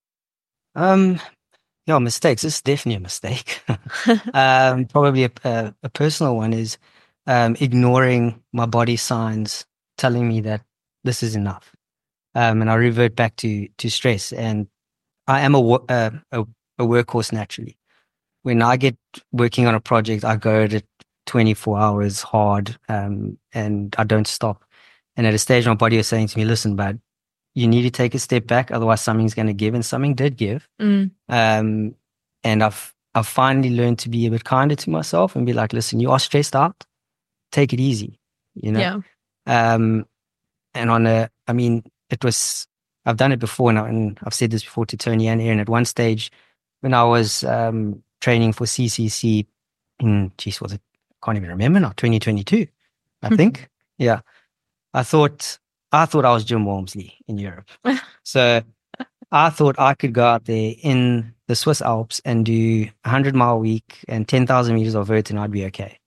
Um, yeah, mistakes. This is definitely a mistake. um, probably a, a, a personal one is um, ignoring my body signs telling me that this is enough. Um, and I revert back to to stress. And I am a, uh, a, a workhorse naturally. When I get working on a project, I go at it twenty-four hours hard, um, and I don't stop. And at a stage, my body was saying to me, listen, bud, you need to take a step back, otherwise something's going to give, and something did give. Mm. Um, and I've I've finally learned to be a bit kinder to myself and be like, listen, you are stressed out, take it easy, you know. Yeah. Um, and on a, I mean, it was, I've done it before now, and I've said this before to Tony and Aaron. At one stage, when I was um, training for C C C in, geez, was it? I can't even remember now. twenty twenty-two, I think. Yeah, I thought I thought I was Jim Walmsley in Europe. So I thought I could go out there in the Swiss Alps and do a hundred mile week and ten thousand meters of vert, and I'd be okay.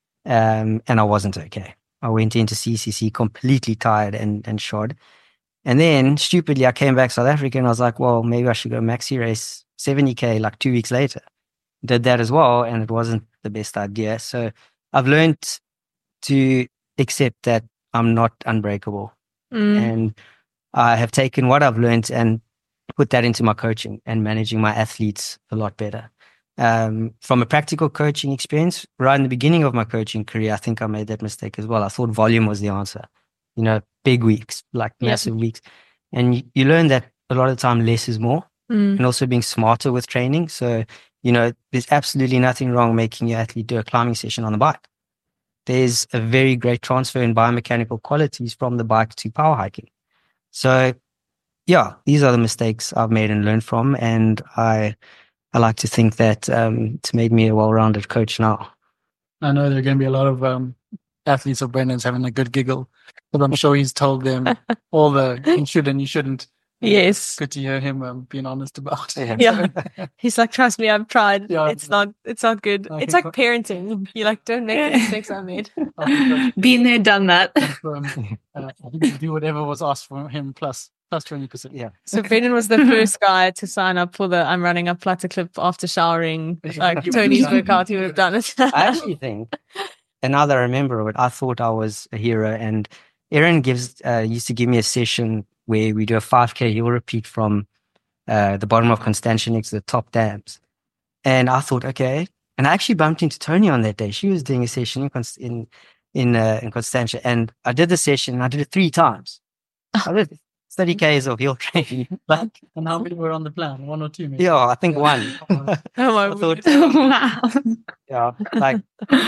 Um, and I wasn't okay. I went into C C C completely tired and and shod. And then, stupidly, I came back South Africa and I was like, well, maybe I should go maxi race seventy K like two weeks later. Did that as well, and it wasn't the best idea. So I've learned to accept that I'm not unbreakable. Mm. And I have taken what I've learned and put that into my coaching and managing my athletes a lot better. Um, from a practical coaching experience, right in the beginning of my coaching career, I think I made that mistake as well. I thought volume was the answer. You know, big weeks, like Yeah. massive weeks. And you, you learn that a lot of the time less is more, Mm. and also being smarter with training. So, you know, there's absolutely nothing wrong making your athlete do a climbing session on the bike. There's a very great transfer in biomechanical qualities from the bike to power hiking. So, yeah, these are the mistakes I've made and learned from. And I I like to think that um, it's made me a well-rounded coach now. I know there are going to be a lot of um, athletes of Brendan's having a good giggle, but I'm sure he's told them all the you should and you shouldn't. Yes. Good to hear him um, being honest about it. Yeah. He's like, trust me, I've tried. Yeah. It's not it's not good. I It's think like parenting. You like, don't make the mistakes I made. I think Been there, done that. that's, um, uh, I think he'll do whatever was asked from him plus plus twenty percent. Yeah. So Brendan was the first guy to sign up for the I'm running up Platter Clip after showering. Like Tony's workout, he would have done it. I actually think, and now that I remember it, I thought I was a hero. And Aaron gives uh, used to give me a session where we do a five K hill repeat from uh, the bottom of Constantia next to the top dams. And I thought, okay. And I actually bumped into Tony on that day. She was doing a session in Const- in in, uh, in Constantia, and I did the session, and I did it three times. I did thirty Ks of hill training. Like, And how many were on the plan? One or two, maybe? yeah, I think one. Oh my I thought, word. Wow. yeah, like,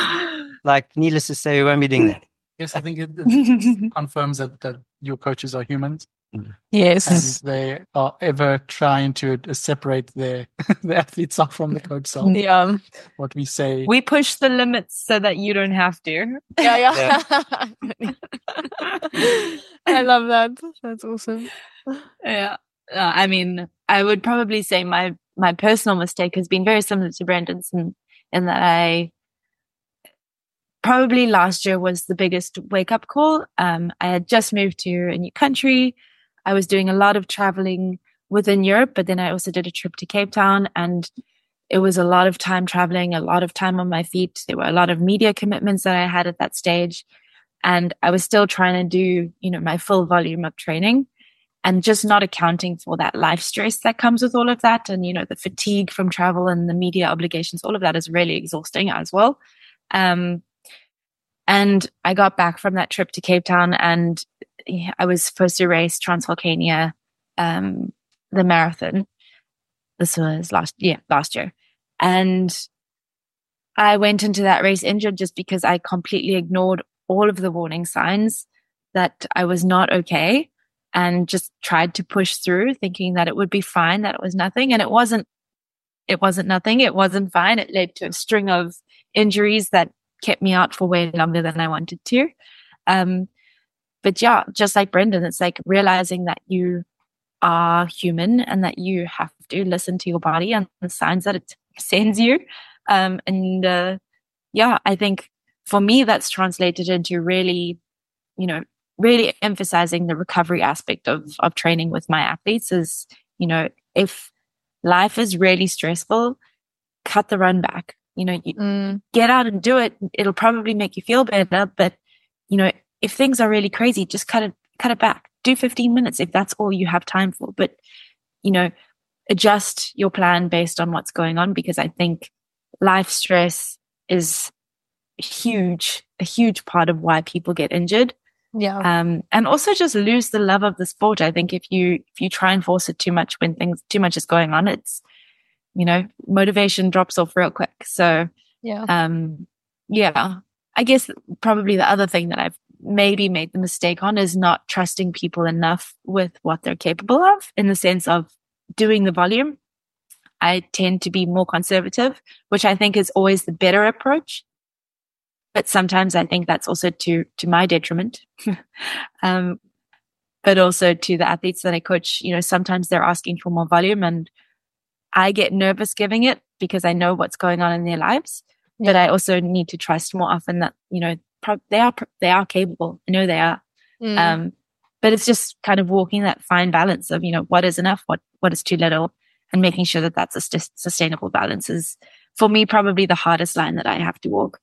like needless to say, we won't be doing that. Yes, I think it, it confirms that, that your coaches are humans and Yes. they are ever trying to uh, separate their the athletes off from the coach self. Yeah. What we say. We push the limits so that you don't have to. Yeah, yeah. I love that. That's awesome. Yeah. Uh, I mean, I would probably say my my personal mistake has been very similar to Brendan's in, in that I probably last year was the biggest wake up call. Um, I had just moved to a new country. I was doing a lot of traveling within Europe, but then I also did a trip to Cape Town, and it was a lot of time traveling, a lot of time on my feet. There were a lot of media commitments that I had at that stage. And I was still trying to do, you know, my full volume of training and just not accounting for that life stress that comes with all of that. And, you know, the fatigue from travel and the media obligations, all of that is really exhausting as well. Um, and I got back from that trip to Cape Town, and I was supposed to race Transvolcania, um, the marathon. This was last, yeah, last year. And I went into that race injured just because I completely ignored all of the warning signs that I was not okay, and just tried to push through thinking that it would be fine, that it was nothing. And it wasn't, it wasn't nothing. It wasn't fine. It led to a string of injuries that kept me out for way longer than I wanted to. Um, but yeah, just like Brendan, it's like realizing that you are human and that you have to listen to your body and the signs that it sends you. Um, and uh, yeah, I think for me, that's translated into really, you know, really emphasizing the recovery aspect of, of training with my athletes is, you know, if life is really stressful, cut the run back, you know, you Mm. get out and do it. It'll probably make you feel better, but you know, if things are really crazy, just cut it, cut it back, do fifteen minutes if that's all you have time for. But, you know, adjust your plan based on what's going on, because I think life stress is huge, a huge part of why people get injured. Yeah. Um, and also just lose the love of the sport. I think if you, if you try and force it too much when things, too much is going on, it's, you know, motivation drops off real quick. So, Yeah. um, yeah, I guess probably the other thing that I've maybe made the mistake on is not trusting people enough with what they're capable of in the sense of doing the volume. I tend to be more conservative, which I think is always the better approach. But sometimes I think that's also to, to my detriment. um, but also to the athletes that I coach, you know, sometimes they're asking for more volume and I get nervous giving it because I know what's going on in their lives. Yeah. But I also need to trust more often that, you know, pro- they are, they are capable. I know they are. Mm. Um, but it's just kind of walking that fine balance of, you know, what is enough, what, what is too little, and making sure that that's a st- sustainable balance is, for me, probably the hardest line that I have to walk.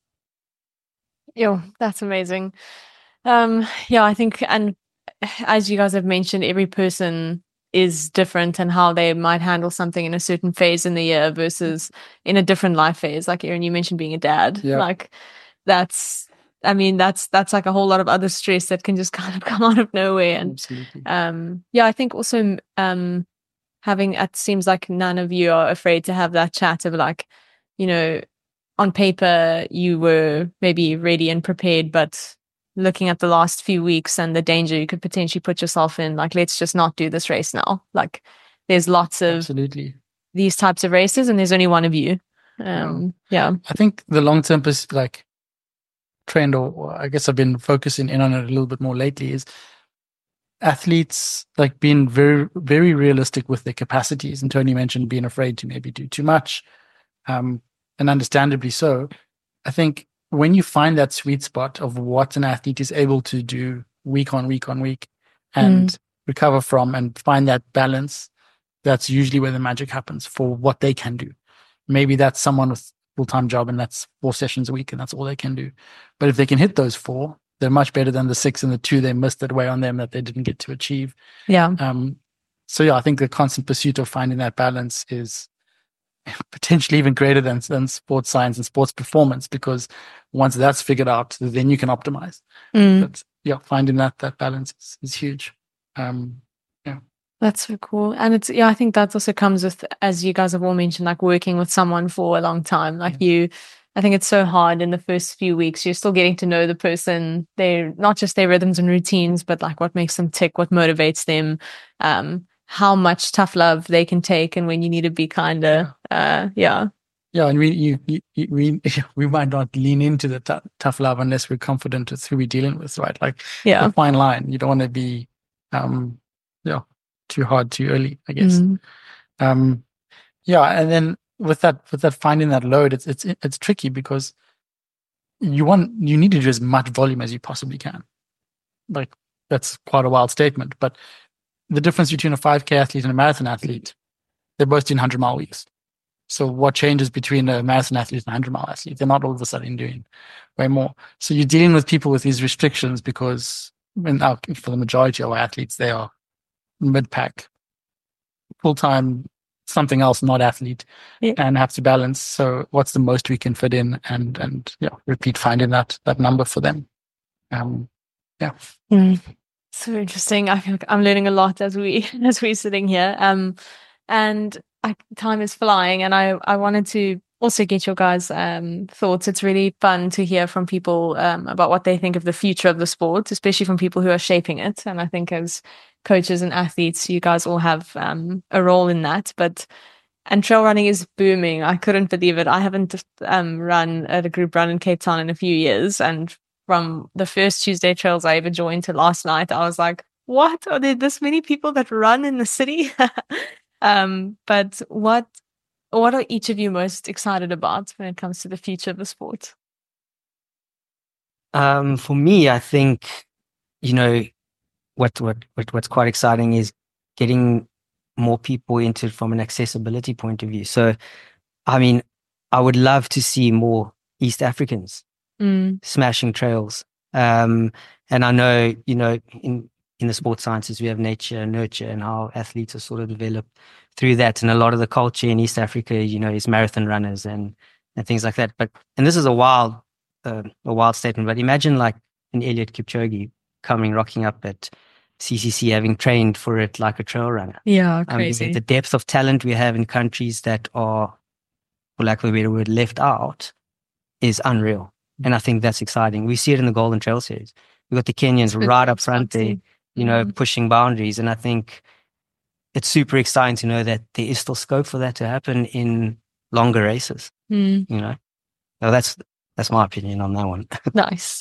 Yeah, that's amazing. Um, yeah, I think, and as you guys have mentioned, every person is different and how they might handle something in a certain phase in the year versus in a different life phase. Like Erin, you mentioned being a dad. Yeah. Like that's, I mean, that's, that's like a whole lot of other stress that can just kind of come out of nowhere. And, Absolutely. um, yeah, I think also, um, having, it seems like none of you are afraid to have that chat of like, you know, on paper you were maybe ready and prepared, but looking at the last few weeks and the danger you could potentially put yourself in, like, let's just not do this race now. Like there's lots of Absolutely. these types of races and there's only one of you. Um, yeah. yeah. I think the long-term pers- like trend, or I guess I've been focusing in on it a little bit more lately, is athletes like being very, very realistic with their capacities. And Tony mentioned being afraid to maybe do too much, um, and understandably so. I think when you find that sweet spot of what an athlete is able to do week on week on week and mm. recover from and find that balance, that's usually where the magic happens for what they can do. Maybe that's someone with a full-time job and that's four sessions a week and that's all they can do. But if they can hit those four, they're much better than the six and the two they missed that weigh on them that they didn't get to achieve. Yeah. Um, so yeah, I think the constant pursuit of finding that balance is potentially even greater than, than sports science and sports performance, because once that's figured out, then you can optimize. Mm. But yeah, finding that that balance is, is huge. Um, yeah. That's so cool. And it's, yeah, I think that also comes with, as you guys have all mentioned, like working with someone for a long time. Like yeah. you, I think it's so hard in the first few weeks. You're still getting to know the person, they're not just their rhythms and routines, but like what makes them tick, what motivates them, um, how much tough love they can take, and when you need to be kind of, yeah. uh, yeah. Yeah, and we you, you, we we might not lean into the t- tough love unless we're confident with who we're dealing with, right? Like, yeah, a fine line. You don't want to be, um, yeah, too hard too early, I guess. Mm. Um, yeah, and then with that with that finding that load, it's it's it's tricky because you want you need to do as much volume as you possibly can. Like that's quite a wild statement, but the difference between a five K athlete and a marathon athlete, they're both doing hundred mile weeks. So what changes between a marathon athlete and a hundred mile athlete? They're not all of a sudden doing way more. So you're dealing with people with these restrictions because in our, for the majority of our athletes, they are mid-pack, full-time, something else, not athlete, yeah. and have to balance. So what's the most we can fit in and, and yeah, repeat finding that, that number for them. Um, yeah. Mm. So interesting. I feel like I'm learning a lot as we as we're sitting here. Um, and I, time is flying, and I I wanted to also get your guys' um thoughts. It's really fun to hear from people um about what they think of the future of the sport, especially from people who are shaping it. And I think as coaches and athletes, you guys all have um a role in that. But and trail running is booming. I couldn't believe it. I haven't um run at a group run in Cape Town in a few years, and from the first Tuesday trails I ever joined to last night, I was like, what? Are there this many people that run in the city? um, but what what are each of you most excited about when it comes to the future of the sport? Um, for me, I think, you know, what, what, what what's quite exciting is getting more people into it from an accessibility point of view. So, I mean, I would love to see more East Africans Mm. smashing trails. Um, and I know, you know, in, in the sports sciences, we have nature and nurture and how athletes are sort of developed through that. And a lot of the culture in East Africa, you know, is marathon runners and, and things like that. But, and this is a wild, uh, a wild statement, but imagine like an Eliud Kipchoge coming, rocking up at C C C, having trained for it like a trail runner. Yeah, crazy. I mean, the depth of talent we have in countries that are, for lack of a better word, left out is unreal. And I think that's exciting. We see it in the Golden Trail Series. we've got the Kenyans right up front there, you know, mm. pushing boundaries. And I think it's super exciting to know that there is still scope for that to happen in longer races, Mm. you know. So that's that's my opinion on that one. Nice.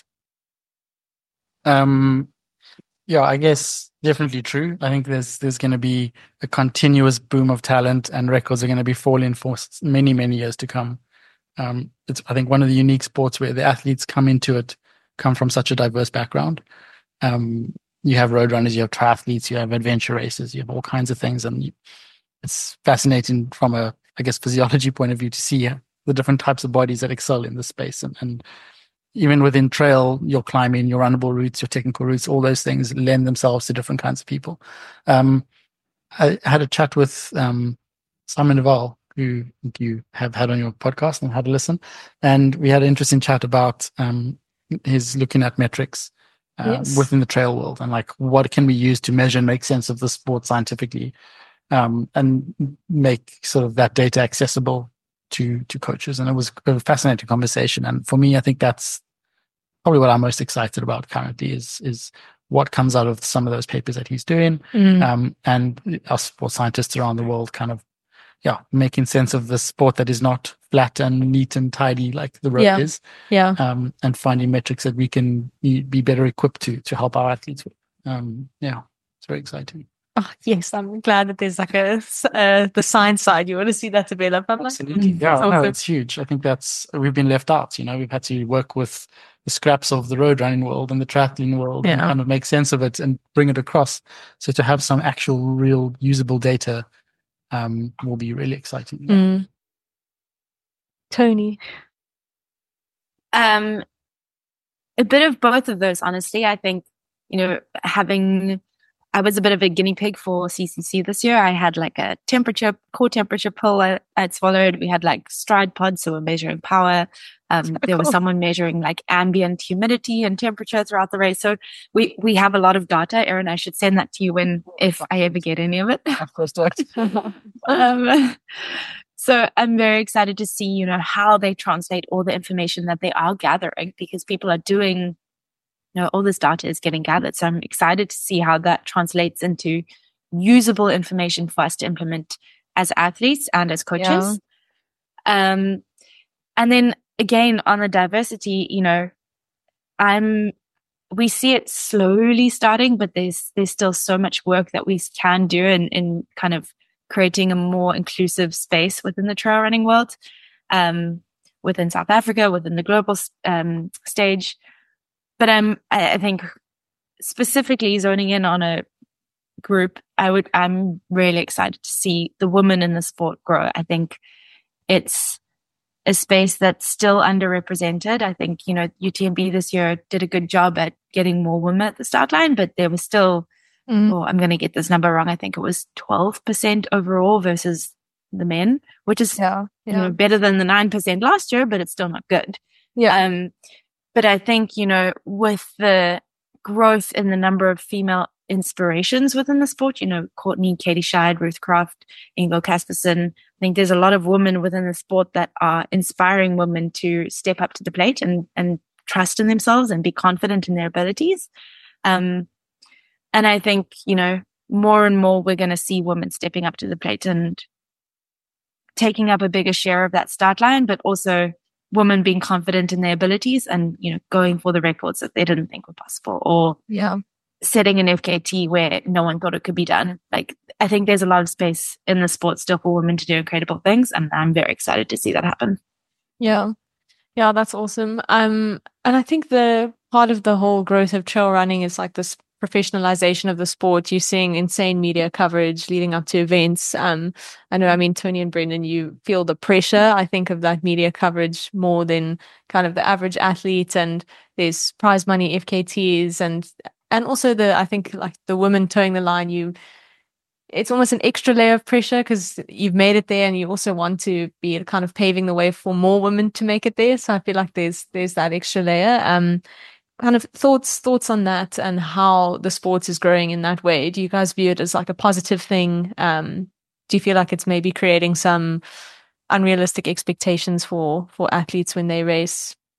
Um, yeah, I guess definitely true. I think there's there's going to be a continuous boom of talent, and records are going to be falling for s- many many years to come. Um, it's I think one of the unique sports where the athletes come into it come from such a diverse background. Um, you have road runners, you have triathletes, you have adventure racers, you have all kinds of things, and you, it's fascinating from a I guess physiology point of view to see the different types of bodies that excel in this space, and, and even within trail, your climbing, your runnable routes, your technical routes, all those things lend themselves to different kinds of people. Um, I had a chat with um, Simon Duval, who you have had on your podcast and had a listen, and we had an interesting chat about um, his looking at metrics uh, Yes. within the trail world, and like what can we use to measure and make sense of the sport scientifically, um, and make sort of that data accessible to to coaches. And it was a fascinating conversation. And for me, I think that's probably what I'm most excited about currently is is what comes out of some of those papers that he's doing, Mm. um, and us sports scientists around the world kind of, yeah, making sense of the sport that is not flat and neat and tidy like the road Yeah. is, Yeah. um, and finding metrics that we can be, be better equipped to to help our athletes with. Um, yeah, it's very exciting. Oh, yes, I'm glad that there's like a uh, the science side. You want to see that develop. I'm like, Absolutely. mm, Yeah, that's no, awesome. it's huge. I think that's, we've been left out. You know, we've had to work with the scraps of the road running world and the triathlon world and Yeah. kind of make sense of it and bring it across. So to have some actual, real, usable data um, will be really exciting. Yeah. Mm. Tony. Um, a bit of both of those, honestly. I think, you know, having, I was a bit of a guinea pig for C C C this year. I had like a temperature, core temperature pill I, I'd swallowed. We had like stride pods, so we're measuring power. Um, there was Cool. someone measuring like ambient humidity and temperature throughout the race. So we, we have a lot of data. Erin, I should send that to you when, if I ever get any of it. Of course, Doctor. Um, so I'm very excited to see, you know, how they translate all the information that they are gathering, because people are doing, you know, all this data is getting gathered. So I'm excited to see how that translates into usable information for us to implement as athletes and as coaches. Um, and then again, on the diversity, you know, I'm, we see it slowly starting, but there's, there's still so much work that we can do in, in kind of creating a more inclusive space within the trail running world, um, within South Africa, within the global um, stage. But I'm, I, I think specifically zoning in on a group, I would, I'm really excited to see the women in the sport grow. I think it's a space that's still underrepresented. I think, you know, U T M B this year did a good job at getting more women at the start line, but there was still, Mm. oh, I'm going to get this number wrong. I think it was twelve percent overall versus the men, which is Yeah. you know, better than the nine percent last year, but it's still not good. Yeah. Um, but I think, you know, with the growth in the number of female inspirations within the sport, you know, Courtney, Katie Scheid, Ruth Kraft, Ingo Kaspersen, I think there's a lot of women within the sport that are inspiring women to step up to the plate and, and trust in themselves and be confident in their abilities. Um, and I think, you know, more and more we're going to see women stepping up to the plate and taking up a bigger share of that start line, but also women being confident in their abilities and, you know, going for the records that they didn't think were possible, or Yeah. setting an F K T where no one thought it could be done. Like, I think there's a lot of space in the sport still for women to do incredible things, and I'm very excited to see that happen. Yeah. Yeah, that's awesome. Um, and I think the part of the whole growth of trail running is like this professionalization of the sport. You're seeing insane media coverage leading up to events. Um, I know, I mean, Tony and Brendan, you feel the pressure, I think, of that media coverage more than kind of the average athlete. And there's prize money F K Ts and and also the, I think, like the women towing the line, you it's almost an extra layer of pressure because you've made it there and you also want to be kind of paving the way for more women to make it there. So I feel like there's there's that extra layer. Um, kind of thoughts thoughts on that and how the sport is growing in that way. Do you guys view it as like a positive thing? Um, do you feel like it's maybe creating some unrealistic expectations for for athletes when they race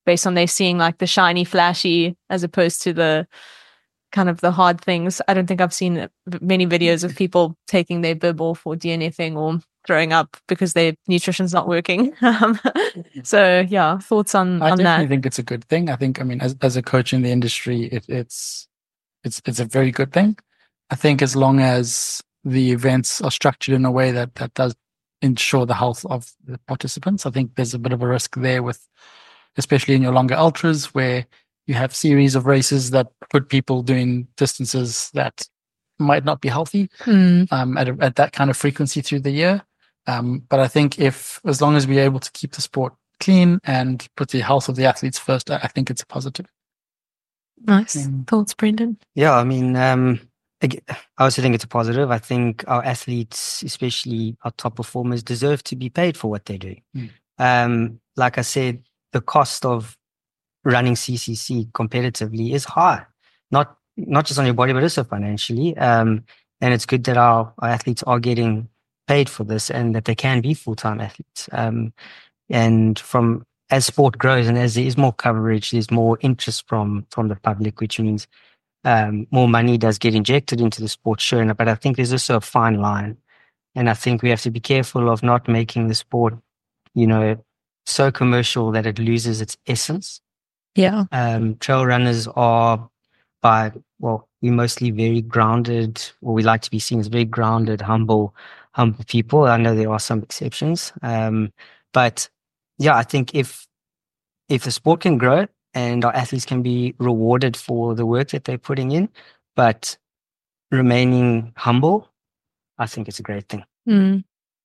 based on they seeing like the shiny, flashy, as opposed to the kind of the hard things. I don't think I've seen many videos of people taking their bib off or DNFing or throwing up because their nutrition's not working. Um, so yeah, thoughts on, I on definitely that? think it's a good thing. I think, I mean, as as a coach in the industry, it, it's it's it's a very good thing. I think as long as the events are structured in a way that that does ensure the health of the participants, I think there's a bit of a risk there with, especially in your longer ultras, where you have series of races that put people doing distances that might not be healthy Mm. um, at, a, at that kind of frequency through the year. Um, but I think if, as long as we're able to keep the sport clean and put the health of the athletes first, I, I think it's a positive. Nice. Mm. Thoughts, Brendan? Yeah, I mean, um, ag- I also think it's a positive. I think our athletes, especially our top performers, deserve to be paid for what they do. Mm. Um, like I said, the cost of running C C C competitively is high, not not just on your body, but also financially. Um, and it's good that our, our athletes are getting paid for this and that they can be full-time athletes. Um, and from as sport grows and as there is more coverage, there's more interest from from the public, which means um, more money does get injected into the sport, sure. But I think there's also a fine line. And I think we have to be careful of not making the sport, you know, so commercial that it loses its essence. Yeah. Um, trail runners are by, well, we're mostly very grounded, or we like to be seen as very grounded, humble, humble people. I know there are some exceptions. Um, but yeah, I think if, if the sport can grow and our athletes can be rewarded for the work that they're putting in, but remaining humble, I think it's a great thing. Mm.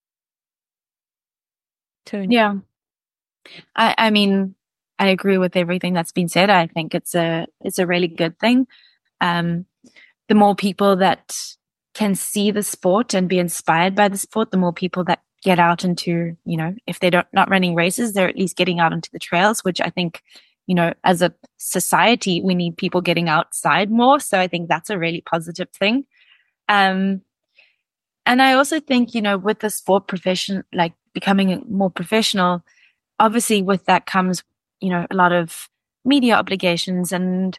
Tony. Yeah. I, I mean, I agree with everything that's been said. I think it's a it's a really good thing. Um, the more people that can see the sport and be inspired by the sport, the more people that get out into, you know, if they're not, not running races, they're at least getting out into the trails, which I think, you know, as a society, we need people getting outside more. So I think that's a really positive thing. Um, and I also think, you know, with the sport profession, like becoming more professional, obviously with that comes, you know, a lot of media obligations and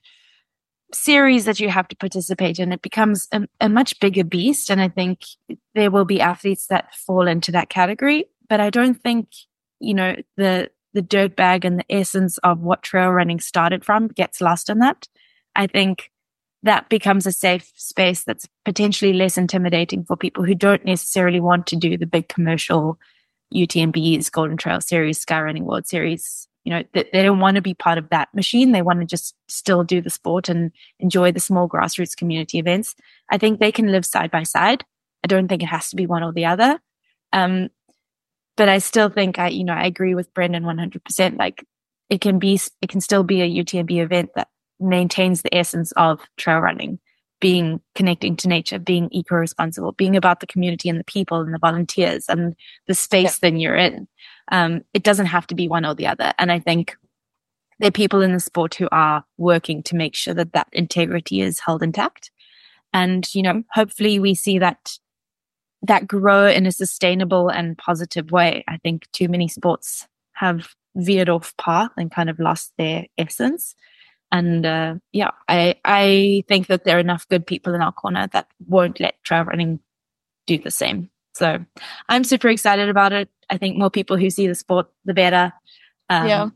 series that you have to participate in. It becomes a, a much bigger beast. And I think there will be athletes that fall into that category, but I don't think, you know, the, the dirt bag and the essence of what trail running started from gets lost in that. I think that becomes a safe space that's potentially less intimidating for people who don't necessarily want to do the big commercial U T M Bs, Golden Trail Series, Sky Running World Series. You know, they, they don't want to be part of that machine. They want to just still do the sport and enjoy the small grassroots community events. I think they can live side by side. I don't think it has to be one or the other. Um, but I still think I, you know, I agree with Brendan one hundred percent. Like it can be, it can still be a U T M B event that maintains the essence of trail running, being connecting to nature, being eco-responsible, being about the community and the people and the volunteers and the space yeah. that you're in. Um, it doesn't have to be one or the other. And I think there are people in the sport who are working to make sure that that integrity is held intact. And, you know, hopefully we see that that grow in a sustainable and positive way. I think too many sports have veered off path and kind of lost their essence. And uh, yeah, I I think that there are enough good people in our corner that won't let trail running do the same. So I'm super excited about it. I think more people who see the sport, the better. Um, yeah.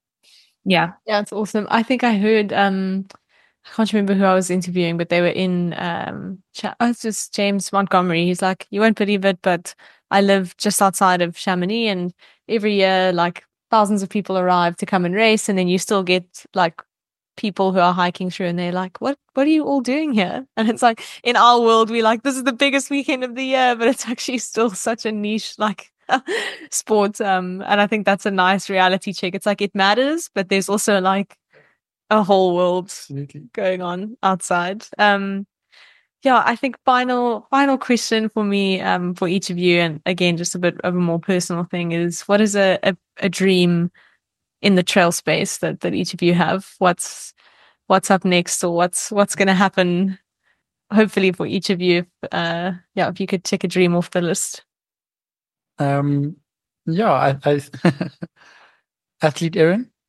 Yeah. Yeah, it's awesome. I think I heard, um, I can't remember who I was interviewing, but they were in, um, Cha- oh, it's just James Montgomery. He's like, you won't believe it, but I live just outside of Chamonix, and every year, like, thousands of people arrive to come and race, and then you still get, like, people who are hiking through and they're like, what what are you all doing here? And it's like, in our world, we're like, this is the biggest weekend of the year, but it's actually still such a niche like sport. Um, and I think that's a nice reality check. It's like, it matters, but there's also like a whole world Absolutely. Going on outside. Um, yeah, I think final final question for me, um, for each of you, and again, just a bit of a more personal thing, is what is a, a, a dream in the trail space that, that each of you have? What's what's up next, or what's what's going to happen? Hopefully for each of you, uh, yeah, if you could tick a dream off the list. Um, yeah, I, I athlete Erin.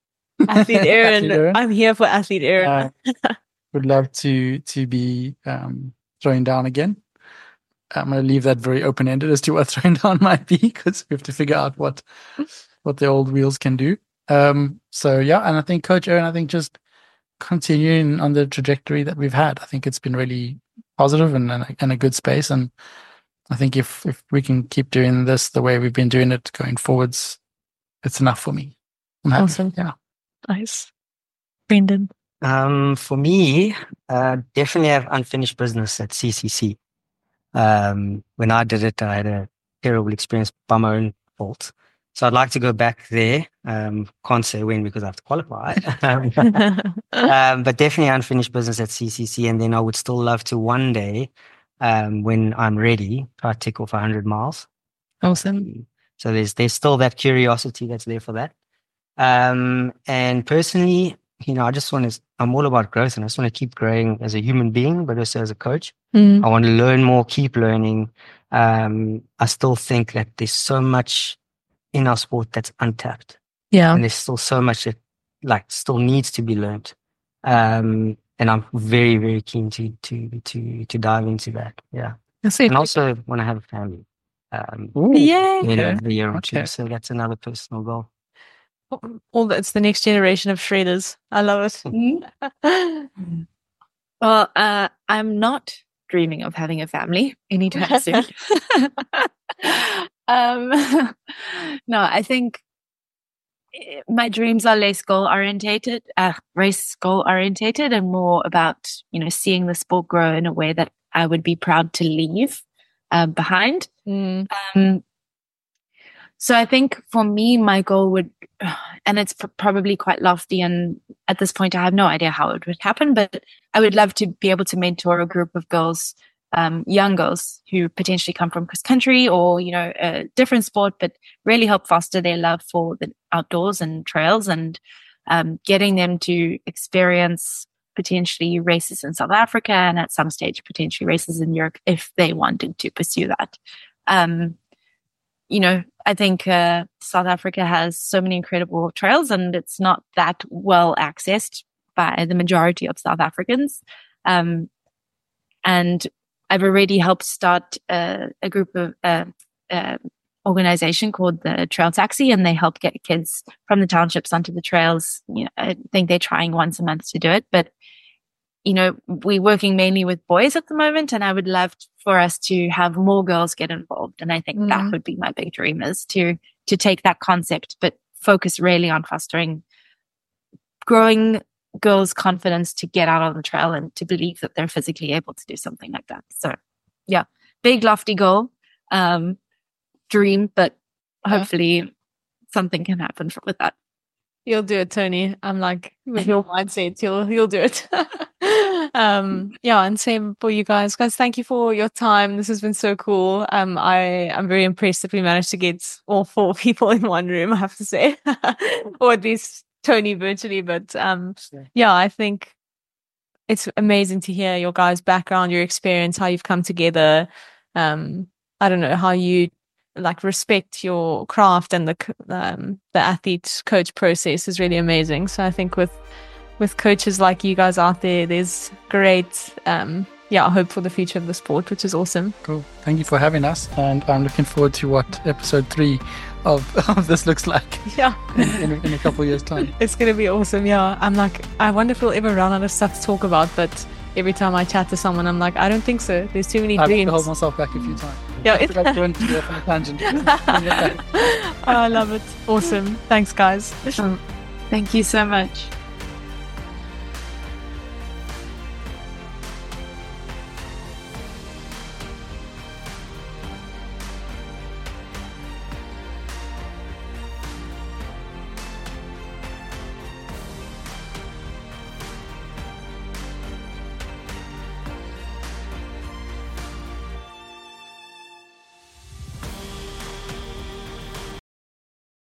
Athlete Aaron. Athlete Aaron. I'm here for Athlete Aaron. Uh, would love to to be um, throwing down again. I'm going to leave that very open ended as to what throwing down might be, because we have to figure out what what the old wheels can do. Um, so yeah, and I think Coach Aaron, I think just continuing on the trajectory that we've had, I think it's been really positive and and a, and a good space. And I think if if we can keep doing this the way we've been doing it going forwards, it's enough for me. I'm happy. Awesome. Yeah. Nice. Brendan. Um, for me, uh, definitely have unfinished business at C C C. Um, when I did it, I had a terrible experience by my own fault. So I'd like to go back there. Um, can't say when because I have to qualify. um, um, but definitely unfinished business at C C C. And then I would still love to one day, um, when I'm ready, try to tick off one hundred miles. Awesome. So there's there's still that curiosity that's there for that. Um, and personally, you know, I just want to, I'm all about growth, and I just want to keep growing as a human being, but also as a coach. Mm. I want to learn more, keep learning. Um, I still think that there's so much in our sport that's untapped. Yeah. And there's still so much that like still needs to be learned. Um, and I'm very, very keen to, to, to, to dive into that. Yeah. That's it. And also want to have a family. Um, Yay. you know, Okay. a year or Okay. two. So that's another personal goal. All that's the next generation of shredders. I love it. Well, uh, I'm not dreaming of having a family anytime soon. um, no, I think my dreams are less goal orientated, uh, race goal orientated, and more about, you know, seeing the sport grow in a way that I would be proud to leave uh, behind. Mm. Um, so I think for me, my goal would, and it's p- probably quite lofty, and at this point I have no idea how it would happen, but I would love to be able to mentor a group of girls, um, young girls who potentially come from cross country or, you know, a different sport, but really help foster their love for the outdoors and trails, and um, getting them to experience potentially races in South Africa, and at some stage potentially races in Europe if they wanted to pursue that. Um, you know, I think uh, South Africa has so many incredible trails, and it's not that well accessed by the majority of South Africans. Um, and I've already helped start a, a group of uh, uh, organization called the Trail Taxi, and they help get kids from the townships onto the trails. You know, I think they're trying once a month to do it, but you know, we're working mainly with boys at the moment, and I would love for us to have more girls get involved. And I think Mm. that would be my big dream, is to to take that concept, but focus really on fostering, growing girls' confidence to get out on the trail and to believe that they're physically able to do something like that. So, yeah, big lofty goal, um, dream, but Yeah. hopefully something can happen f- with that. You'll do it, Tony. I'm like, with your mindset, you'll you'll do it. um, yeah, and same for you guys. Guys, thank you for your time. This has been so cool. Um, I am very impressed that we managed to get all four people in one room, I have to say, or at least Tony virtually. But um, yeah, I think it's amazing to hear your guys' background, your experience, how you've come together. Um, I don't know how you like respect your craft, and the c- um, the athlete coach process is really amazing. So I think with with coaches like you guys out there, there's great um, yeah hope for the future of the sport, which is awesome. Cool. Thank you for having us, and I'm looking forward to what episode three of, of this looks like Yeah, in, in, in a couple of years' time. it's gonna be awesome. Yeah, I'm like, I wonder if we'll ever run out of stuff to talk about, but every time I chat to someone, I'm like, I don't think so. There's too many I've had to dreams. hold myself back a few times. Yeah, I it- forgot to went off on a tangent. I love it. Awesome. Thanks, guys. Thank you so much.